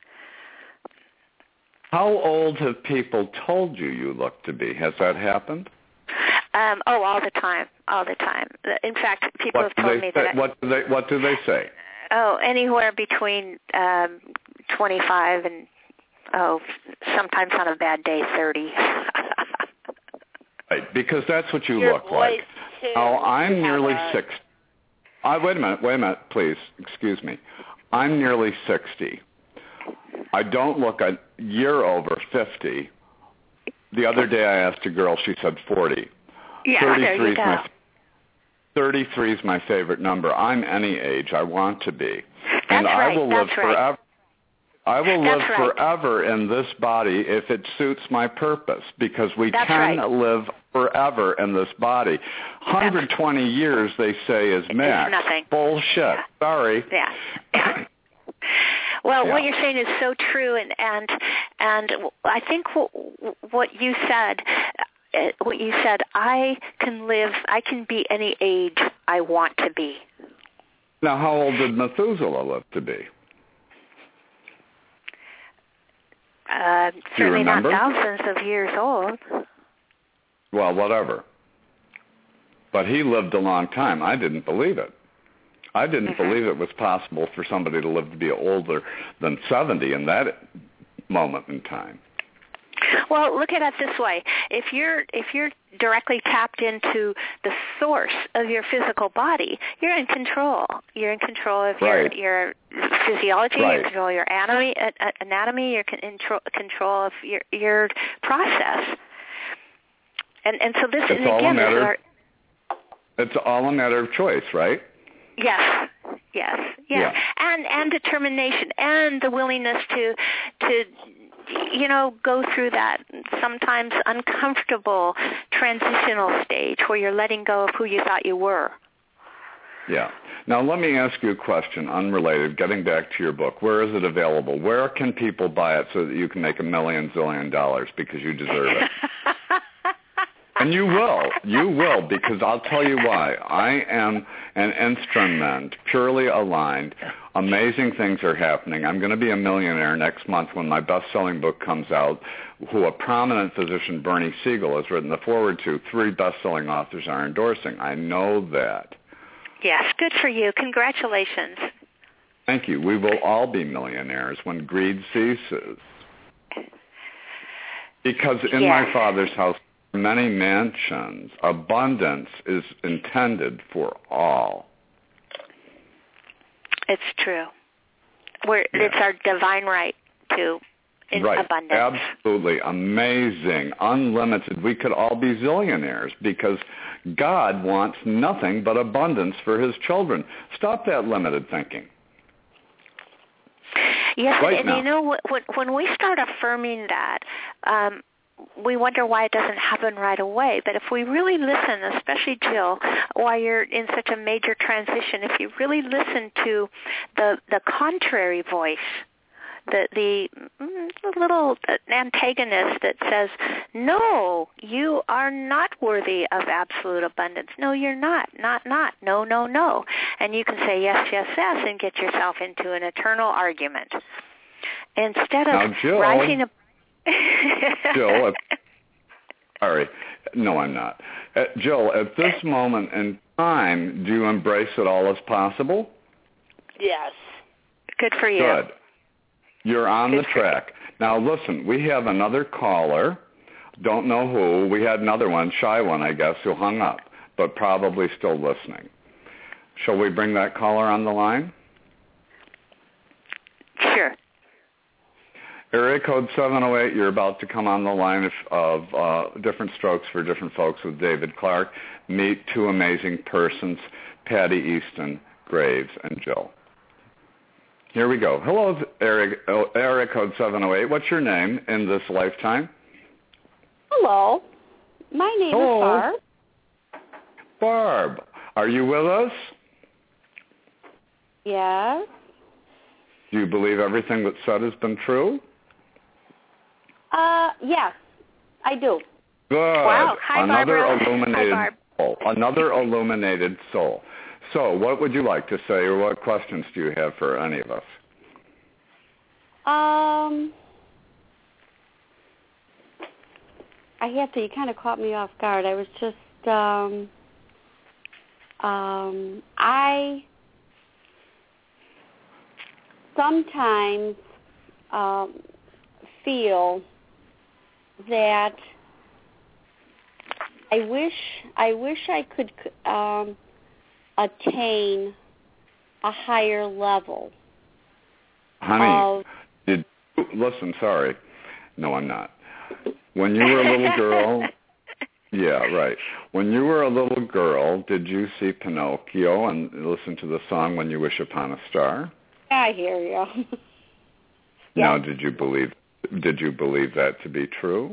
Speaker 3: How old have people told you look to be? Has that happened?
Speaker 4: All the time. In fact, people have told me that.
Speaker 3: What do they say?
Speaker 4: Anywhere between 25 and sometimes on a bad day 30.
Speaker 3: Right, because that's what you
Speaker 5: Your
Speaker 3: look like.
Speaker 5: Too.
Speaker 3: Now, I'm nearly 60. Wait a minute, please. Excuse me. I'm nearly 60. I don't look a year over 50. The other day I asked a girl, she said 40.
Speaker 4: Yeah, 33 there you go.
Speaker 3: 33 is my favorite number. I'm any age I want to be. And
Speaker 4: That's
Speaker 3: I will live forever. I will live
Speaker 4: right.
Speaker 3: forever in this body if it suits my purpose, because we can live forever in this body. 120 years, they say, is max.
Speaker 4: It's nothing.
Speaker 3: Bullshit.
Speaker 4: Yeah.
Speaker 3: Sorry.
Speaker 4: Yeah. Well, what you're saying is so true, and I think what you said, I can be any age I want to be.
Speaker 3: Now, how old did Methuselah live to be?
Speaker 4: Certainly not thousands of years old.
Speaker 3: Well, whatever. But he lived a long time. I didn't believe it. I didn't believe it was possible for somebody to live to be older than 70 in that moment in time.
Speaker 4: Well, look at it this way. If you're directly tapped into the source of your physical body, you're in control. You're in control of your physiology, you're in control of your anatomy, you're in control of your process. And so this is, again,
Speaker 3: it's all a matter of choice, right?
Speaker 4: Yes. Yeah. And determination and the willingness to go through that sometimes uncomfortable transitional stage where you're letting go of who you thought you were.
Speaker 3: Yeah. Now, let me ask you a question, unrelated, getting back to your book. Where is it available? Where can people buy it so that you can make $1 million zillion because you deserve it? And you will, because I'll tell you why. I am an instrument, purely aligned. Amazing things are happening. I'm going to be a millionaire next month when my best-selling book comes out, who a prominent physician, Bernie Siegel, has written the foreword to. 3 best-selling authors are endorsing. I know that.
Speaker 4: Yes, good for you. Congratulations.
Speaker 3: Thank you. We will all be millionaires when greed ceases. Because in my Father's house, many mansions, abundance is intended for all.
Speaker 4: It's true. It's our divine right to abundance.
Speaker 3: Absolutely. Amazing. Unlimited. We could all be zillionaires because God wants nothing but abundance for his children. Stop that limited thinking.
Speaker 4: Yes, and when we start affirming that, we wonder why it doesn't happen right away. But if we really listen, especially Jill, while you're in such a major transition, if you really listen to the contrary voice, the little antagonist that says, no, you are not worthy of absolute abundance. No, you're not. Not. No. And you can say yes, and get yourself into an eternal argument. Instead of rising up.
Speaker 3: Jill, sorry. No, I'm not. Jill, at this moment in time, do you embrace it all as possible?
Speaker 5: Yes.
Speaker 4: Good for you.
Speaker 3: Good. You're on the track. Now, listen, we have another caller. Don't know who. We had another one, shy one, I guess, who hung up, but probably still listening. Shall we bring that caller on the line?
Speaker 4: Sure.
Speaker 3: Area code 708, you're about to come on the line of Different Strokes for Different Folks with David Clark. Meet two amazing persons, Patty Easton Graves and Jill. Here we go. Hello, area code 708. What's your name in this lifetime?
Speaker 6: Hello. My name is Barb.
Speaker 3: Barb, are you with us?
Speaker 6: Yes.
Speaker 3: Do you believe everything that's said has been true?
Speaker 6: Yes, I do.
Speaker 3: Good.
Speaker 4: Wow. Hi,
Speaker 3: Another
Speaker 4: Barbara.
Speaker 3: illuminated
Speaker 4: Hi, Barb.
Speaker 3: soul. Another illuminated soul. So, what would you like to say, or what questions do you have for any of us?
Speaker 6: I have to. You kind of caught me off guard. I was just. I sometimes feel that I wish I could attain a higher level.
Speaker 3: Honey, listen, sorry. No, I'm not. When you were a little girl, yeah, right. When you were a little girl, did you see Pinocchio and listen to the song When You Wish Upon a Star?
Speaker 6: I hear you.
Speaker 3: Now, did you believe that to be true?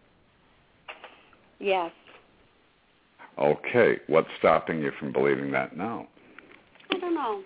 Speaker 6: Yes.
Speaker 3: Okay. What's stopping you from believing that now?
Speaker 6: I don't know.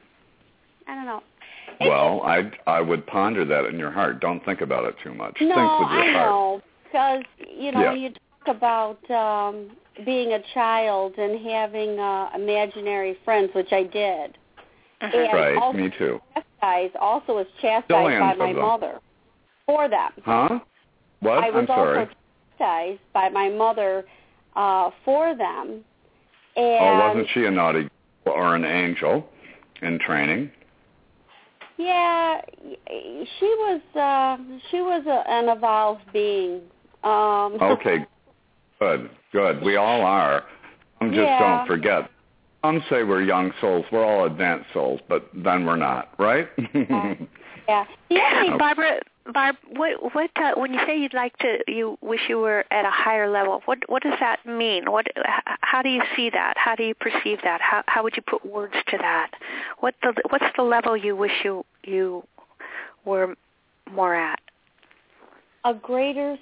Speaker 3: Well, I would ponder that in your heart. Don't think about it too much.
Speaker 6: No,
Speaker 3: think with your
Speaker 6: I
Speaker 3: heart.
Speaker 6: know. Because, when you talk about being a child and having imaginary friends, which I did. And
Speaker 3: right,
Speaker 6: also
Speaker 3: me too.
Speaker 6: Also was chastised by my mother for them.
Speaker 3: Huh? What?
Speaker 6: I was
Speaker 3: I'm sorry.
Speaker 6: also chastised by my mother for them. And
Speaker 3: wasn't she a naughty or an angel in training?
Speaker 6: Yeah, she was an evolved being.
Speaker 3: Okay, good. We all are. Just don't forget. Some say we're young souls. We're all advanced souls, but then we're not, right?
Speaker 6: Yeah.
Speaker 4: Hey, Barbara. Barb, what when you say you wish you were at a higher level, what does that mean? How do you see that? How do you perceive that? How would you put words to that? What's the level you wish you were more at?
Speaker 6: A greater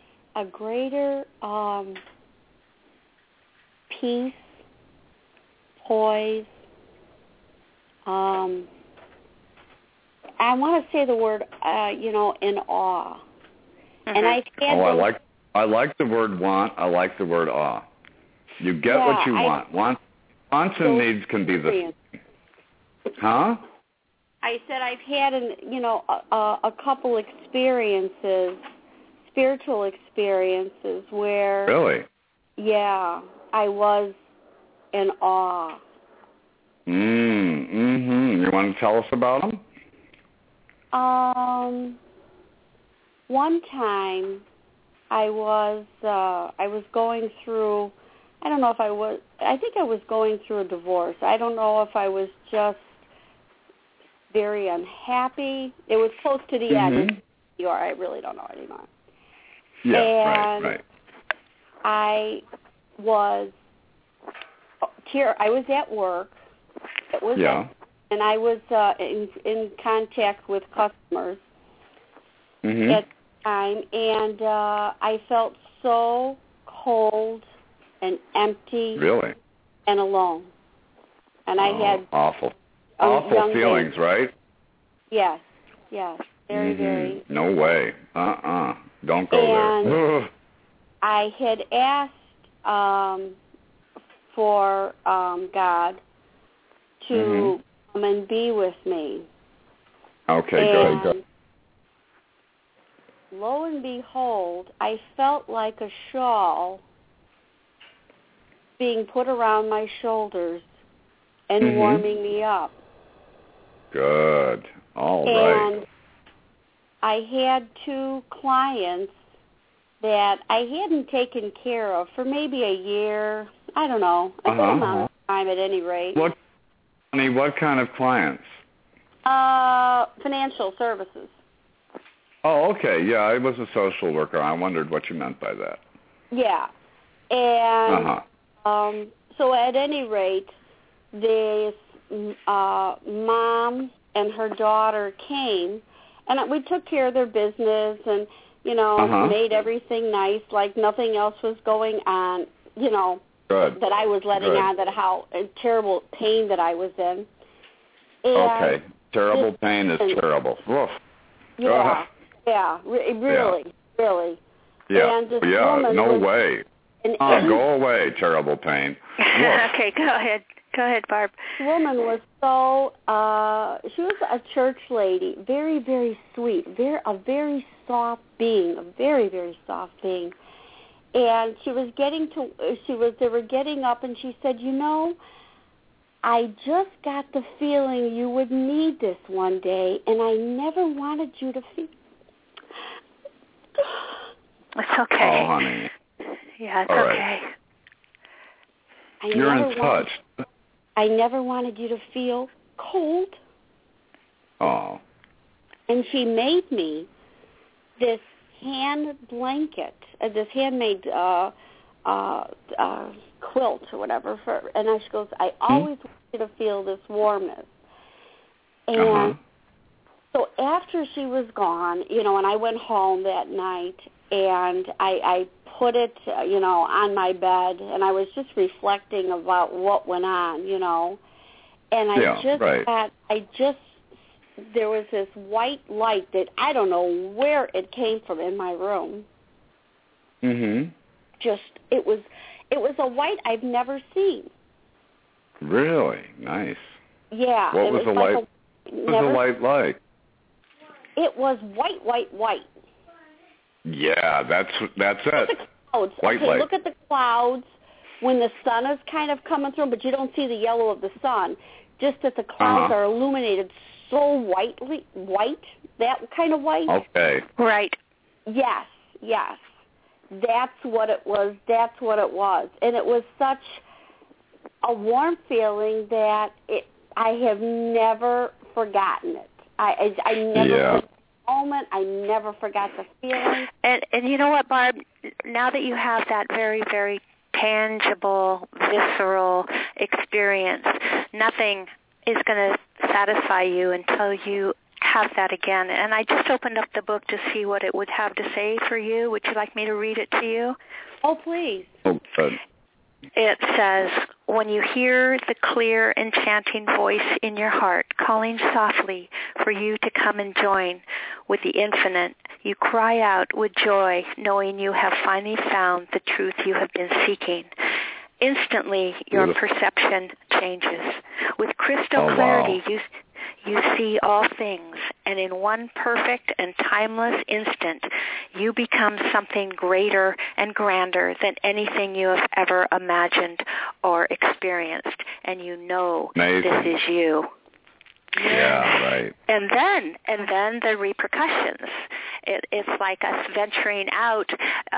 Speaker 6: peace, poise. I want to say the word, in awe. Mm-hmm. And I
Speaker 3: like the word want. I like the word awe. You get what you want. Wants and needs can be the same. Huh?
Speaker 6: I said I've had a couple experiences, spiritual experiences where
Speaker 3: really,
Speaker 6: I was in awe.
Speaker 3: You want to tell us about them?
Speaker 6: One time I was going through, I think I was going through a divorce. I don't know if I was just very unhappy. It was close to the end, or I really don't know anymore.
Speaker 3: Yeah,
Speaker 6: and
Speaker 3: right.
Speaker 6: I was at work. It was and I was in contact with customers at the time, and I felt so cold and empty and alone. And I had
Speaker 3: awful feelings, right?
Speaker 6: Yes, very, very.
Speaker 3: No way. Don't go there.
Speaker 6: I had asked for God to come and be with me.
Speaker 3: Okay, good.
Speaker 6: Lo and behold, I felt like a shawl being put around my shoulders and warming me up.
Speaker 3: Good. All right.
Speaker 6: And I had 2 clients that I hadn't taken care of for maybe a year. I don't know, a good amount of time at any rate.
Speaker 3: What honey, what kind of clients?
Speaker 6: Financial services.
Speaker 3: Oh, okay. Yeah, I was a social worker. I wondered what you meant by that.
Speaker 6: Yeah. And so at any rate, this mom and her daughter came, and we took care of their business and, made everything nice, like nothing else was going on,
Speaker 3: Good.
Speaker 6: that I was letting on, that how terrible pain that I was in. And
Speaker 3: okay. Terrible pain is terrible. Woof.
Speaker 6: Yeah. Yeah. Really.
Speaker 3: Yeah.
Speaker 6: And this
Speaker 3: yeah.
Speaker 6: woman
Speaker 3: No
Speaker 6: was,
Speaker 3: way. Go away, terrible pain.
Speaker 4: Okay, go ahead. Go ahead, Barb.
Speaker 6: This woman was so, she was a church lady, very, very sweet, a very soft being, a very, very soft being. And they were getting up, and she said, I just got the feeling you would need this one day, and I never wanted you to feel.
Speaker 4: It's okay.
Speaker 3: Oh, honey.
Speaker 4: Yeah, it's
Speaker 3: all
Speaker 4: okay.
Speaker 3: Right. You're in touch.
Speaker 6: I never wanted you to feel cold.
Speaker 3: Oh.
Speaker 6: And she made me this hand blanket, this handmade quilt or whatever. And she goes, I always want you to feel this warmness. And so after she was gone, and I went home that night, and I put it, on my bed, and I was just reflecting about what went on, and there was this white light that I don't know where it came from in my room.
Speaker 3: Mhm.
Speaker 6: It was a white I've never seen.
Speaker 3: Really? Nice.
Speaker 6: Yeah.
Speaker 3: What was the light? What was the light like?
Speaker 6: It was white.
Speaker 3: Yeah, that's it.
Speaker 6: The clouds.
Speaker 3: White
Speaker 6: okay,
Speaker 3: light.
Speaker 6: Look at the clouds when the sun is kind of coming through, but you don't see the yellow of the sun. Just that the clouds are illuminated so white, that kind of white.
Speaker 3: Okay.
Speaker 4: Right.
Speaker 6: Yes. That's what it was. And it was such a warm feeling that I have never forgotten it. I never forgot the moment. I never forgot the feeling.
Speaker 4: And you know what, Barb? Now that you have that very, very tangible, visceral experience, nothing is going to satisfy you until you have that again. And I just opened up the book to see what it would have to say for you. Would you like me to read it to you?
Speaker 6: Oh, please.
Speaker 3: Oh, good.
Speaker 4: It says, when you hear the clear, enchanting voice in your heart calling softly for you to come and join with the infinite, you cry out with joy, knowing you have finally found the truth you have been seeking. Instantly, your perception changes. With crystal clarity, you see all things, and in one perfect and timeless instant, you become something greater and grander than anything you have ever imagined or experienced, and you know this is you.
Speaker 3: Yeah, right.
Speaker 4: And then the repercussions. It's like us venturing out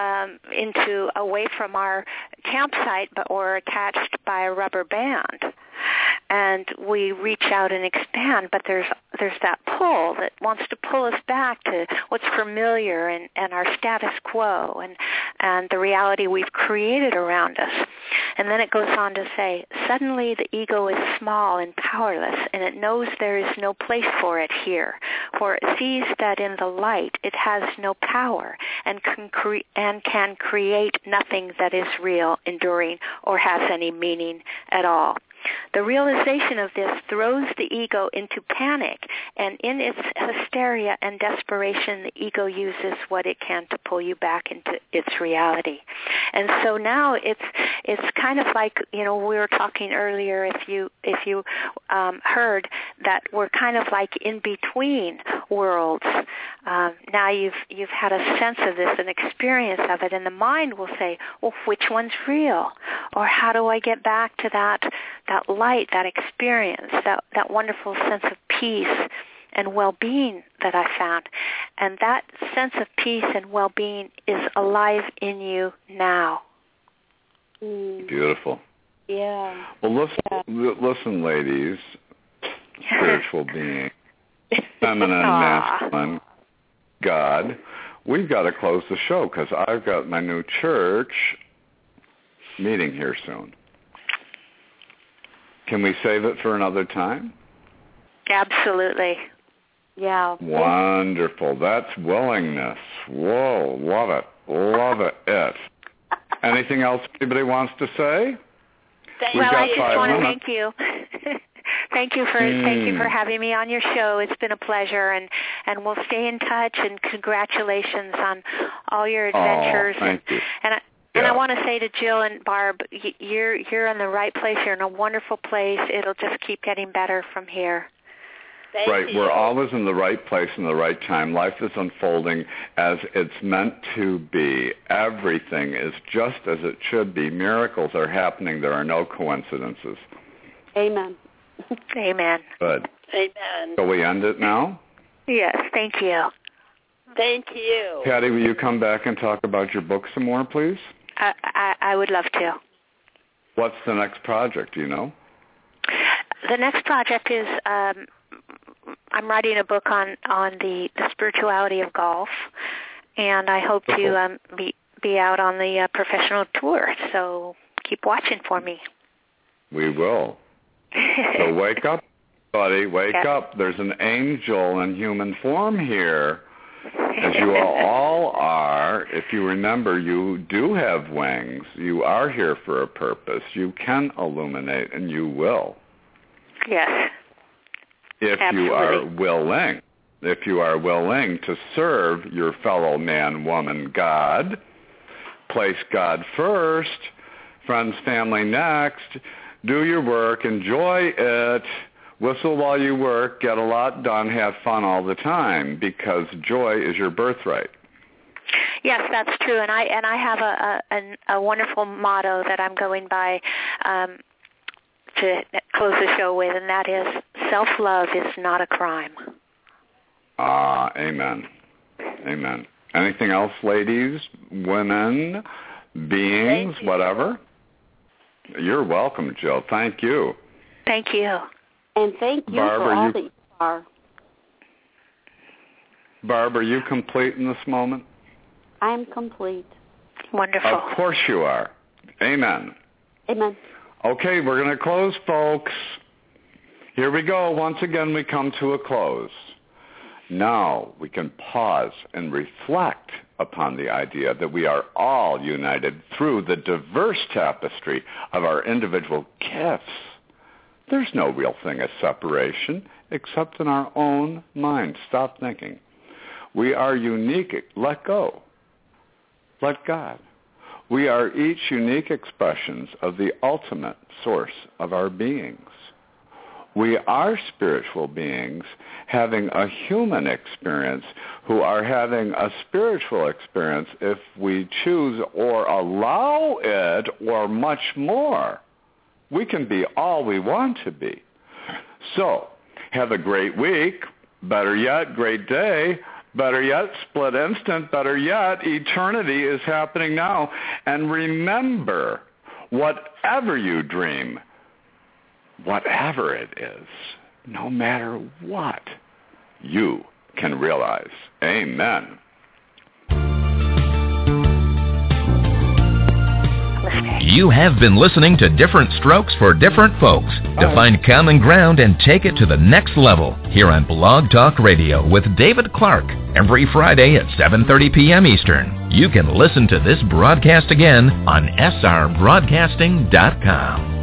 Speaker 4: away from our campsite, but we're attached by a rubber band. And we reach out and expand, but there's that pull that wants to pull us back to what's familiar and our status quo and the reality we've created around us. And then it goes on to say, suddenly the ego is small and powerless, and it knows there is no place for it here, for it sees that in the light it has no power and can create nothing that is real, enduring, or has any meaning at all. The realization of this throws the ego into panic, and in its hysteria and desperation, the ego uses what it can to pull you back into its reality. And so now it's kind of like, we were talking earlier, if you heard that we're kind of like in between worlds. Now you've had a sense of this, an experience of it, and the mind will say, well, which one's real? Or how do I get back to that light, that experience, that wonderful sense of peace and well-being that I found? And that sense of peace and well-being is alive in you now.
Speaker 3: Beautiful.
Speaker 6: Yeah.
Speaker 3: Well, listen, ladies, spiritual being, feminine, masculine, God. We've got to close the show because I've got my new church meeting here soon. Can we save it for another time?
Speaker 4: Absolutely.
Speaker 6: Yeah.
Speaker 3: Wonderful. That's willingness. Whoa, love it. Love it. Anything else anybody wants to say?
Speaker 4: I just want to thank you. Thank you for having me on your show. It's been a pleasure, and we'll stay in touch. And congratulations on all your adventures.
Speaker 3: Thank you.
Speaker 4: And I want to say to Jill and Barb, you're in the right place. You're in a wonderful place. It'll just keep getting better from here.
Speaker 3: Right. We're always in the right place in the right time. Life is unfolding as it's meant to be. Everything is just as it should be. Miracles are happening. There are no coincidences.
Speaker 6: Amen.
Speaker 4: Amen.
Speaker 3: Good.
Speaker 5: Amen.
Speaker 3: Shall we end it now?
Speaker 4: Yes, thank you.
Speaker 5: Thank you.
Speaker 3: Patty, will you come back and talk about your book some more, please?
Speaker 4: I would love to.
Speaker 3: What's the next project, do you know?
Speaker 4: The next project is I'm writing a book on the spirituality of golf, and I hope to be out on the professional tour. So keep watching for me.
Speaker 3: We will. So wake up, buddy. Wake up. There's an angel in human form here, as you all are. If you remember, you do have wings. You are here for a purpose. You can illuminate, and you will.
Speaker 4: Yes.
Speaker 3: If
Speaker 4: Absolutely.
Speaker 3: you are willing. If you are willing to serve your fellow man, woman, God, place God first, friends, family next, do your work, enjoy it, whistle while you work, get a lot done, have fun all the time, because joy is your birthright.
Speaker 4: Yes, that's true, and I have a wonderful motto that I'm going by to close the show with, and that is, self-love is not a crime.
Speaker 3: Amen. Amen. Anything else, ladies, women, beings, whatever? You're welcome, Jill. Thank you.
Speaker 4: Thank you.
Speaker 6: And thank you
Speaker 3: Barb,
Speaker 6: for all that you are.
Speaker 3: Barb, are you complete in this moment?
Speaker 6: I'm complete.
Speaker 4: Wonderful.
Speaker 3: Of course you are. Amen.
Speaker 6: Amen.
Speaker 3: Okay, we're going to close, folks. Here we go. Once again, we come to a close. Now we can pause and reflect upon the idea that we are all united through the diverse tapestry of our individual gifts. There's no real thing as separation except in our own mind. Stop thinking. We are unique. Let go. Let God. We are each unique expressions of the ultimate source of our beings. We are spiritual beings having a human experience who are having a spiritual experience if we choose or allow it or much more. We can be all we want to be. So, have a great week. Better yet, great day. Better yet, split instant. Better yet, eternity is happening now. And remember, whatever you dream, whatever it is, no matter what, you can realize. Amen.
Speaker 2: You have been listening to Different Strokes for Different Folks. To find common ground and take it to the next level, here on Blog Talk Radio with David Clark, every Friday at 7:30 p.m. Eastern. You can listen to this broadcast again on srbroadcasting.com.